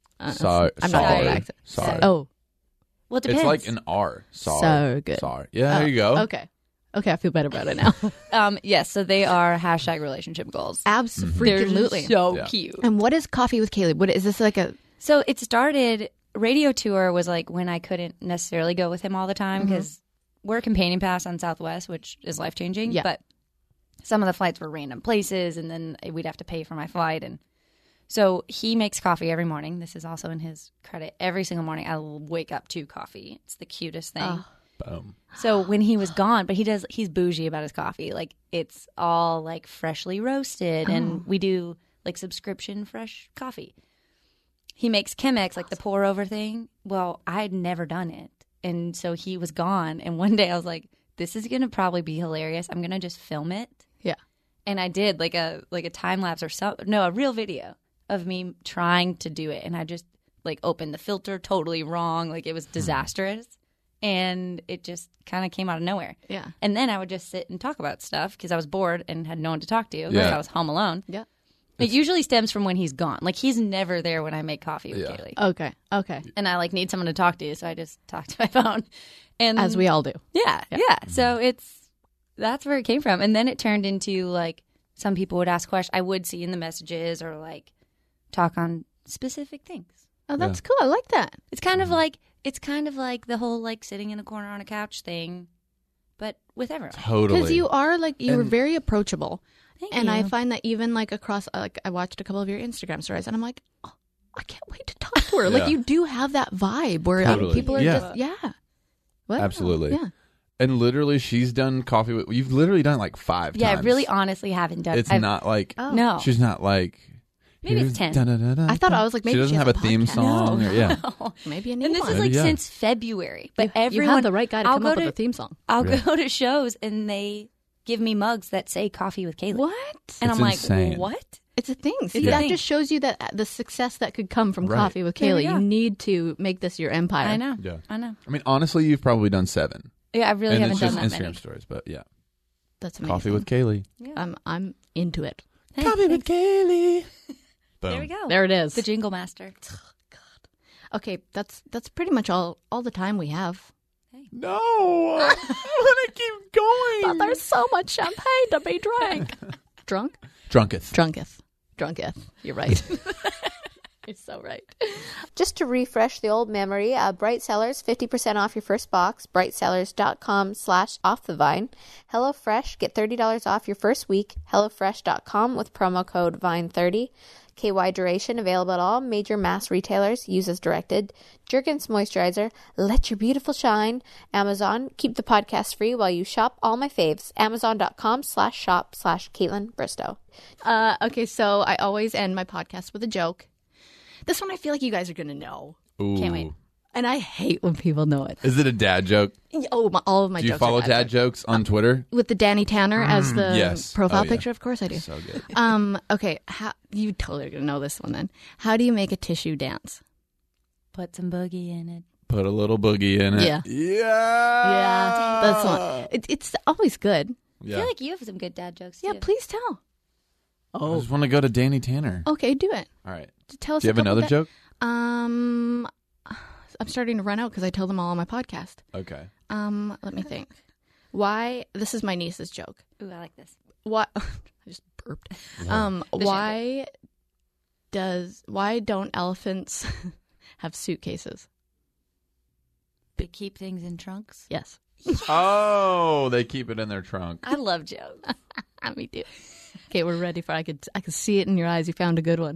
So I'm not good at accent. sorry. Oh, Well, it depends. It's like an R. Sorry. So good. Sorry. Yeah, there you go. Okay, I feel better about it now. Yes, so they are # relationship goals. Absolutely. So Yeah. cute. And what is Coffee with Kaylee? What is this like a? So it started, radio tour was like when I couldn't necessarily go with him all the time because we're a companion pass on Southwest, which is life-changing. Yeah. But some of the flights were random places, and then we'd have to pay for my flight. And so he makes coffee every morning. This is also in his credit. Every single morning I wake up to coffee. It's the cutest thing. Boom. So when he was gone, but he's bougie about his coffee. Like it's all like freshly roasted, and we do like subscription fresh coffee. He makes Chemex, like the pour over thing. Well, I had never done it, and so he was gone. And one day I was like, "This is gonna probably be hilarious. I'm gonna just film it." Yeah. And I did like a time lapse or something. No, a real video of me trying to do it, and I just like opened the filter totally wrong. Like it was disastrous. And it just kind of came out of nowhere. Yeah. And then I would just sit and talk about stuff because I was bored and had no one to talk to because Yeah. I was home alone. Yeah. It usually stems from when he's gone. Like he's never there when I make coffee with Yeah. Kaylee. Okay. And I like need someone to talk to, so I just talk to my phone. And As we all do. yeah. So that's where it came from. And then it turned into like some people would ask questions I would see in the messages or like talk on specific things. Oh, that's cool. I like that. It's kind of like the whole like sitting in a corner on a couch thing, but with everyone. Totally. Because you are like you were very approachable, Thank and you. I find that even like across like I watched a couple of your Instagram stories, and I'm like, oh, I can't wait to talk to her. Like Yeah. you do have that vibe where Totally. people are Yeah. just What? Absolutely. Yeah. And literally, she's done coffee with. You've literally done it like 5 Yeah, I times. really honestly haven't done It's I've- not like. Oh. No. She's not like. Maybe it's here's 10. da-da-da-da. I thought I was like maybe she doesn't she have has a theme podcast. song. No. Or, yeah. Maybe a new And this one. is like Yeah. since February. But you everyone have the right guy to I'll come go up to, with a theme song. I'll Yeah. go to shows and they give me mugs that say Coffee with Kaylee. What? And It's I'm like, insane. what? It's a thing. See, It's a that thing. just shows you that the success that could come from Right. Coffee with There we Kaylee. go. You need to make this your empire. I know. Yeah. I know. I mean, honestly, you've probably done 7. Yeah, I really and haven't it's done just that Instagram many. stories, but yeah. That's amazing. Coffee with Kaylee. I'm into it. Hey, Coffee with Kaylee. Boom. there we go. There it is. The Jingle Master. Okay, that's pretty much all the time we have. No, I want to keep going. But there's so much champagne to be drank. Drunk? Drunketh. Drunketh. You're right. You're so right. Just to refresh the old memory, Bright Sellers, 50% off your first box, brightsellers.com/offthevine. HelloFresh, get $30 off your first week, hellofresh.com with promo code VINE30. KY Duration, available at all major mass retailers. Use as directed. Jergens Moisturizer, let your beautiful shine. Amazon, keep the podcast free while you shop all my faves. Amazon.com/shop/Caitlin Bristow. Okay, so I always end my podcast with a joke. This one I feel like you guys are going to know. Ooh. Can't wait. And I hate when people know it. Is it a dad joke? Oh, all of my Do jokes you follow are dad jokes on Twitter? With the Danny Tanner as the Yes. profile Oh, yeah. picture, of course I do. So good. Okay, you totally are going to know this one then. How do you make a tissue dance? Put some boogie in it. Put a little boogie in it. Yeah. Yeah. That's one. It's always good. I Yeah. feel like you have some good dad jokes, too. Yeah, please tell. I just want to go to Danny Tanner. Okay, do it. All right. Tell us. Do you have a couple another joke? I'm starting to run out because I tell them all on my podcast. Okay. Let me think. Why? This is my niece's joke. Ooh, I like this. What? I just burped. Why don't elephants have suitcases? They keep things in trunks. Yes. Oh, they keep it in their trunk. I love jokes. Me too. Okay, we're ready for. I could see it in your eyes. You found a good one.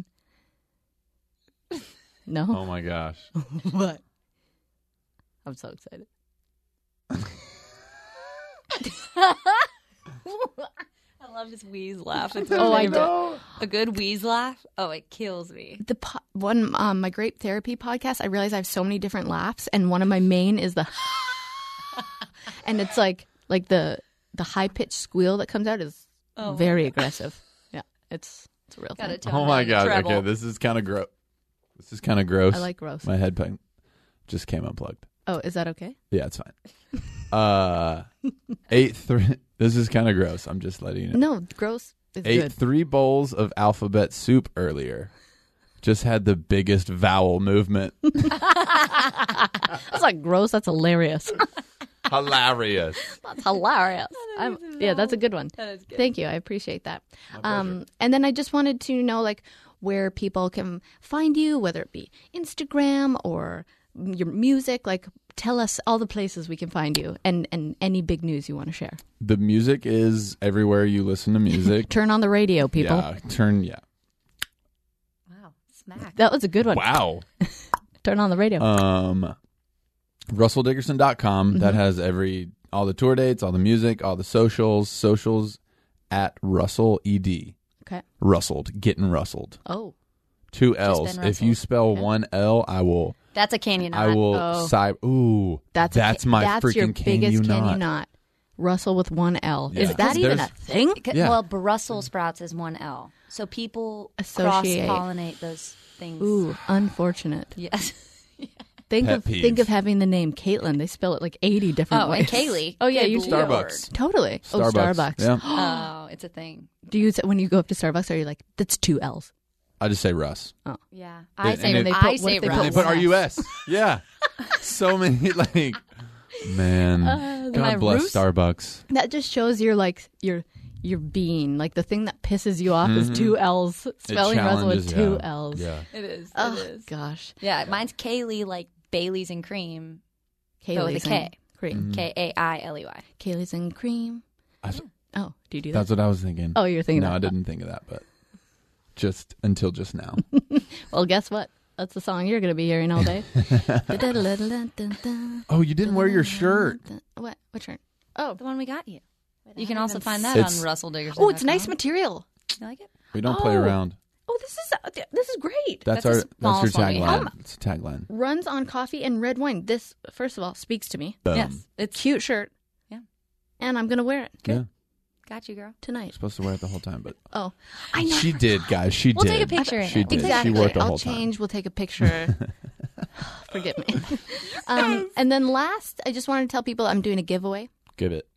No. Oh my gosh. What? I'm so excited. I love his wheeze laugh. It's Oh, I know. A good wheeze laugh. Oh, it kills me. The my Grape Therapy podcast, I realize I have so many different laughs, and one of my main is the and it's like the high pitched squeal that comes out is very aggressive. Yeah, it's a real thing. Oh my god! Okay, this is kind of gross. This is kind of gross. I like gross. My headphone just came unplugged. Oh, is that okay? Yeah, it's fine. 8-3. This is kind of gross. I'm just letting you know. No, gross is Ate good. 3 bowls of alphabet soup earlier. Just had the biggest vowel movement. That's not gross. That's hilarious. Hilarious. That's hilarious. Yeah, that's a good one. That is good. Thank you. I appreciate that. And then I just wanted to know like where people can find you, whether it be Instagram or your music. Like, tell us all the places we can find you and any big news you want to share. The music is everywhere you listen to music. Turn on the radio, people. Yeah, Wow, smack. That was a good one. Wow. Turn on the radio. RussellDickerson.com. That has all the tour dates, all the music, all the socials at Russell ED. Okay. Rustled, getting rustled. Oh. 2 L's. If you spell one L, I will. That's a can you not. I will. Ooh, that's my freaking your can biggest you can not. you not. Russell with 1 L. Yeah. Is that even a thing? Yeah. Well, Brussels sprouts is 1 L. So people Associate. cross-pollinate those things. Ooh, unfortunate. Yes. Think Pet of peeve. having the name Caitlin. They spell it like 80 different ways. And Kaylee. Oh yeah, Good you Lord. Starbucks. Totally. Starbucks. Oh, Starbucks. Yeah. Oh, it's a thing. Do you when you go up to Starbucks? Are you like that's 2 L's? I just say Russ. Oh Yeah. I say when they put, I what say if they Russ. And they put RUS. Yeah. So many man. my God bless Roos? Starbucks. That just shows your being. Like the thing that pisses you off is 2 L's. Spelling Russell with 2 L's. Yeah. It is. Oh it is. gosh. Yeah, mine's Kaylee, like Bailey's and cream. But with a Kaylee's K. and cream. Kailey. Kaylee's and cream. Oh, do you do that? That's what I was thinking. Oh, you're thinking No, that. I didn't think of that, but just until just now. Well, guess what? That's the song you're going to be hearing all day. Oh, you didn't wear your shirt. What? What shirt? Oh, The one we got you. You can also find that It's- on Russell Dickerson. oh, it's nice material. You like it? We don't play Oh. around. Oh, this is great. That's That's a your small swing. tagline. It's a tagline. Runs on coffee and red wine. This, first of all, speaks to me. Boom. Yes. It's Cute shirt. Yeah. And I'm going to wear it Yeah. Got you, girl. tonight. Supposed to wear it the whole time, but Oh, I know. she did, guys. She We'll did. take a picture in She it. did. Exactly. She worked the I'll whole change. time. We'll take a picture. Forgive me. And then last, I just wanted to tell people I'm doing a giveaway Give it.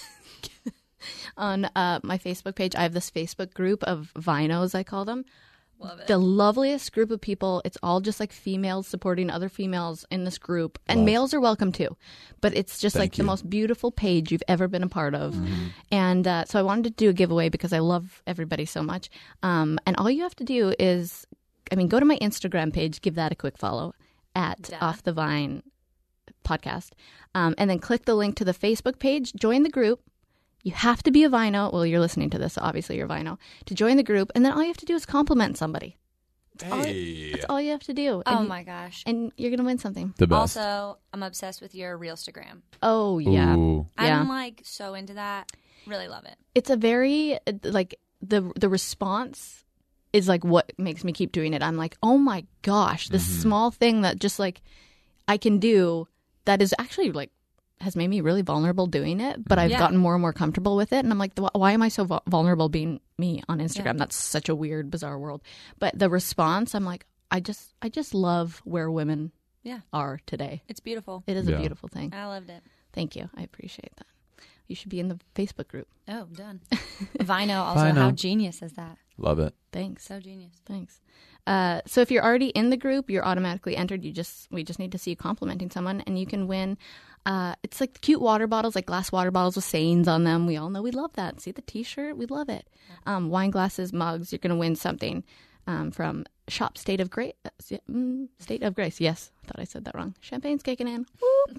on my Facebook page. I have this Facebook group of vinos, I call them. Love it. The loveliest group of people. It's all just like females supporting other females in this group. And Love. males are welcome too. But it's just like Thank you. the most beautiful page you've ever been a part of. And so I wanted to do a giveaway because I love everybody so much. And all you have to do is, go to my Instagram page, give that a quick follow at Off the Vine podcast. And then click the link to the Facebook page, join the group. You have to be a Vino. Well, you're listening to this, so obviously you're a Vino. To join the group, and then all you have to do is compliment somebody. That's all you have to do. Oh, And- my gosh. And you're going to win something. The best. Also, I'm obsessed with your Reelstagram. Oh, yeah. Ooh. Yeah. I'm like so into that. Really love it. It's a very, like, the response is like what makes me keep doing it. I'm like, oh my gosh, this small thing that just like I can do that is actually like has made me really vulnerable doing it, but I've gotten more and more comfortable with it. And I'm like, why am I so vulnerable being me on Instagram? Yeah. That's such a weird, bizarre world. But the response, I'm like, I just love where women are today. It's beautiful. It is a beautiful thing. I loved it. Thank you. I appreciate that. You should be in the Facebook group. Oh, done. Vino also. Vino. How genius is that? Love it. Thanks. So genius. Thanks. So if you're already in the group, you're automatically entered. We just need to see you complimenting someone, and you can win. It's like cute water bottles, like glass water bottles with sayings on them. We all know we love that. See the T-shirt? We love it. Wine glasses, mugs. You're going to win something from Shop State of Grace. State of Grace. Yes, I thought I said that wrong. Champagne's kicking in.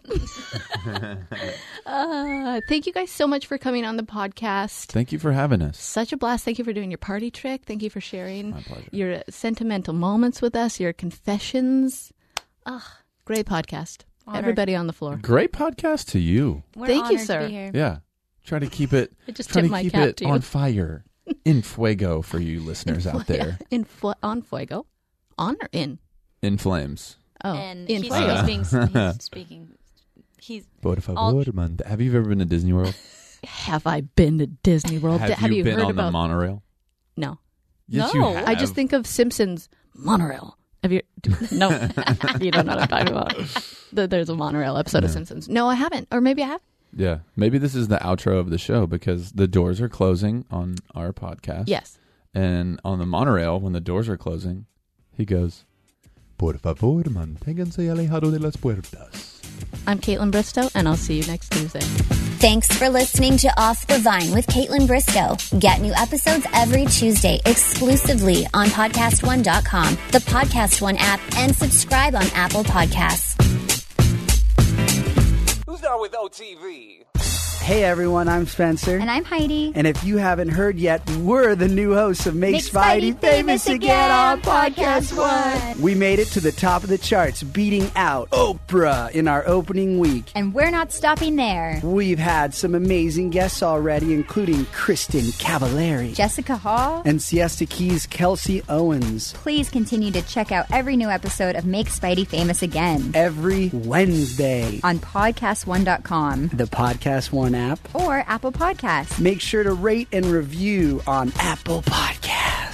Thank you guys so much for coming on the podcast. Thank you for having us. Such a blast. Thank you for doing your party trick. Thank you for sharing My pleasure. your sentimental moments with us, your confessions. Great podcast. Honored. Everybody on the floor. Great podcast to you. We're Thank you, honored sir. To be here. Yeah. Try to keep it. I just try tipped to my keep cap it to you. on fire, in fuego for you listeners out there. On fuego, on or in? In flames. Oh, And in he's fuego. speaking. He's Por favor, man. Have you ever been to Disney World? Have I been to Disney World? Have you been heard on about the monorail? No. Yes, you have. I just think of Simpsons monorail. Have you? No, you don't know what I'm talking about. There's a monorail episode of Simpsons. No, I haven't. Or maybe I have. Yeah, maybe this is the outro of the show because the doors are closing on our podcast. Yes. And on the monorail, when the doors are closing, he goes, Por favor, manténganse alejado de las puertas. I'm Caitlin Bristow, and I'll see you next Tuesday. Thanks for listening to Off the Vine with Caitlin Bristow. Get new episodes every Tuesday exclusively on PodcastOne.com, the Podcast One app, and subscribe on Apple Podcasts. Who's down with OTV? Hey everyone, I'm Spencer. And I'm Heidi. And if you haven't heard yet, we're the new hosts of Make Spidey Famous Again on Podcast One. We made it to the top of the charts, beating out Oprah in our opening week. And we're not stopping there. We've had some amazing guests already, including Kristen Cavallari, Jessica Hall. and Siesta Key's Kelsey Owens. Please continue to check out every new episode of Make Spidey Famous Again Every Wednesday. on PodcastOne.com The Podcast One app. or Apple Podcasts. Make sure to rate and review on Apple Podcasts.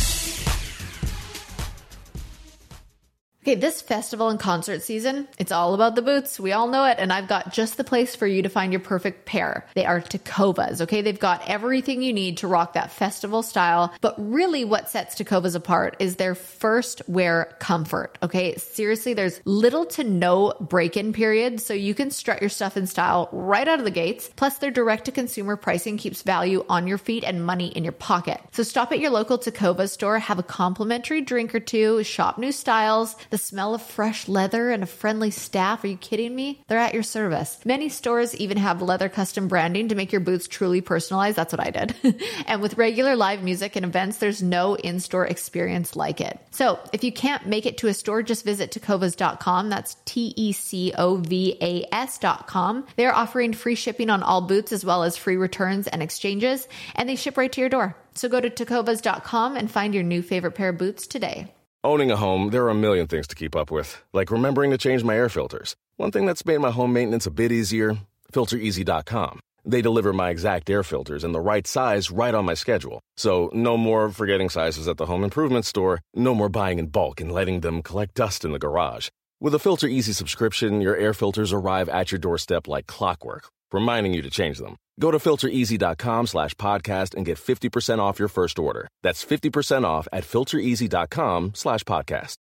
Okay, this festival and concert season, it's all about the boots. We all know it, and I've got just the place for you to find your perfect pair. They are Tecovas, okay? They've got everything you need to rock that festival style, but really what sets Tecovas apart is their first wear comfort, okay? Seriously, there's little to no break-in period, so you can strut your stuff in style right out of the gates. Plus, their direct-to-consumer pricing keeps value on your feet and money in your pocket. So stop at your local Tecovas store, have a complimentary drink or two, shop new styles. The smell of fresh leather and a friendly staff. Are you kidding me? They're at your service. Many stores even have leather custom branding to make your boots truly personalized. That's what I did. And with regular live music and events, there's no in-store experience like it. So if you can't make it to a store, just visit tecovas.com. That's TECOVAS.com. They're offering free shipping on all boots as well as free returns and exchanges, and they ship right to your door. So go to tecovas.com and find your new favorite pair of boots today. Owning a home, there are a million things to keep up with, like remembering to change my air filters. One thing that's made my home maintenance a bit easier, FilterEasy.com. They deliver my exact air filters in the right size right on my schedule. So no more forgetting sizes at the home improvement store, no more buying in bulk and letting them collect dust in the garage. With a Filter Easy subscription, your air filters arrive at your doorstep like clockwork, reminding you to change them. Go to filtereasy.com/podcast and get 50% off your first order. That's 50% off at filtereasy.com/podcast.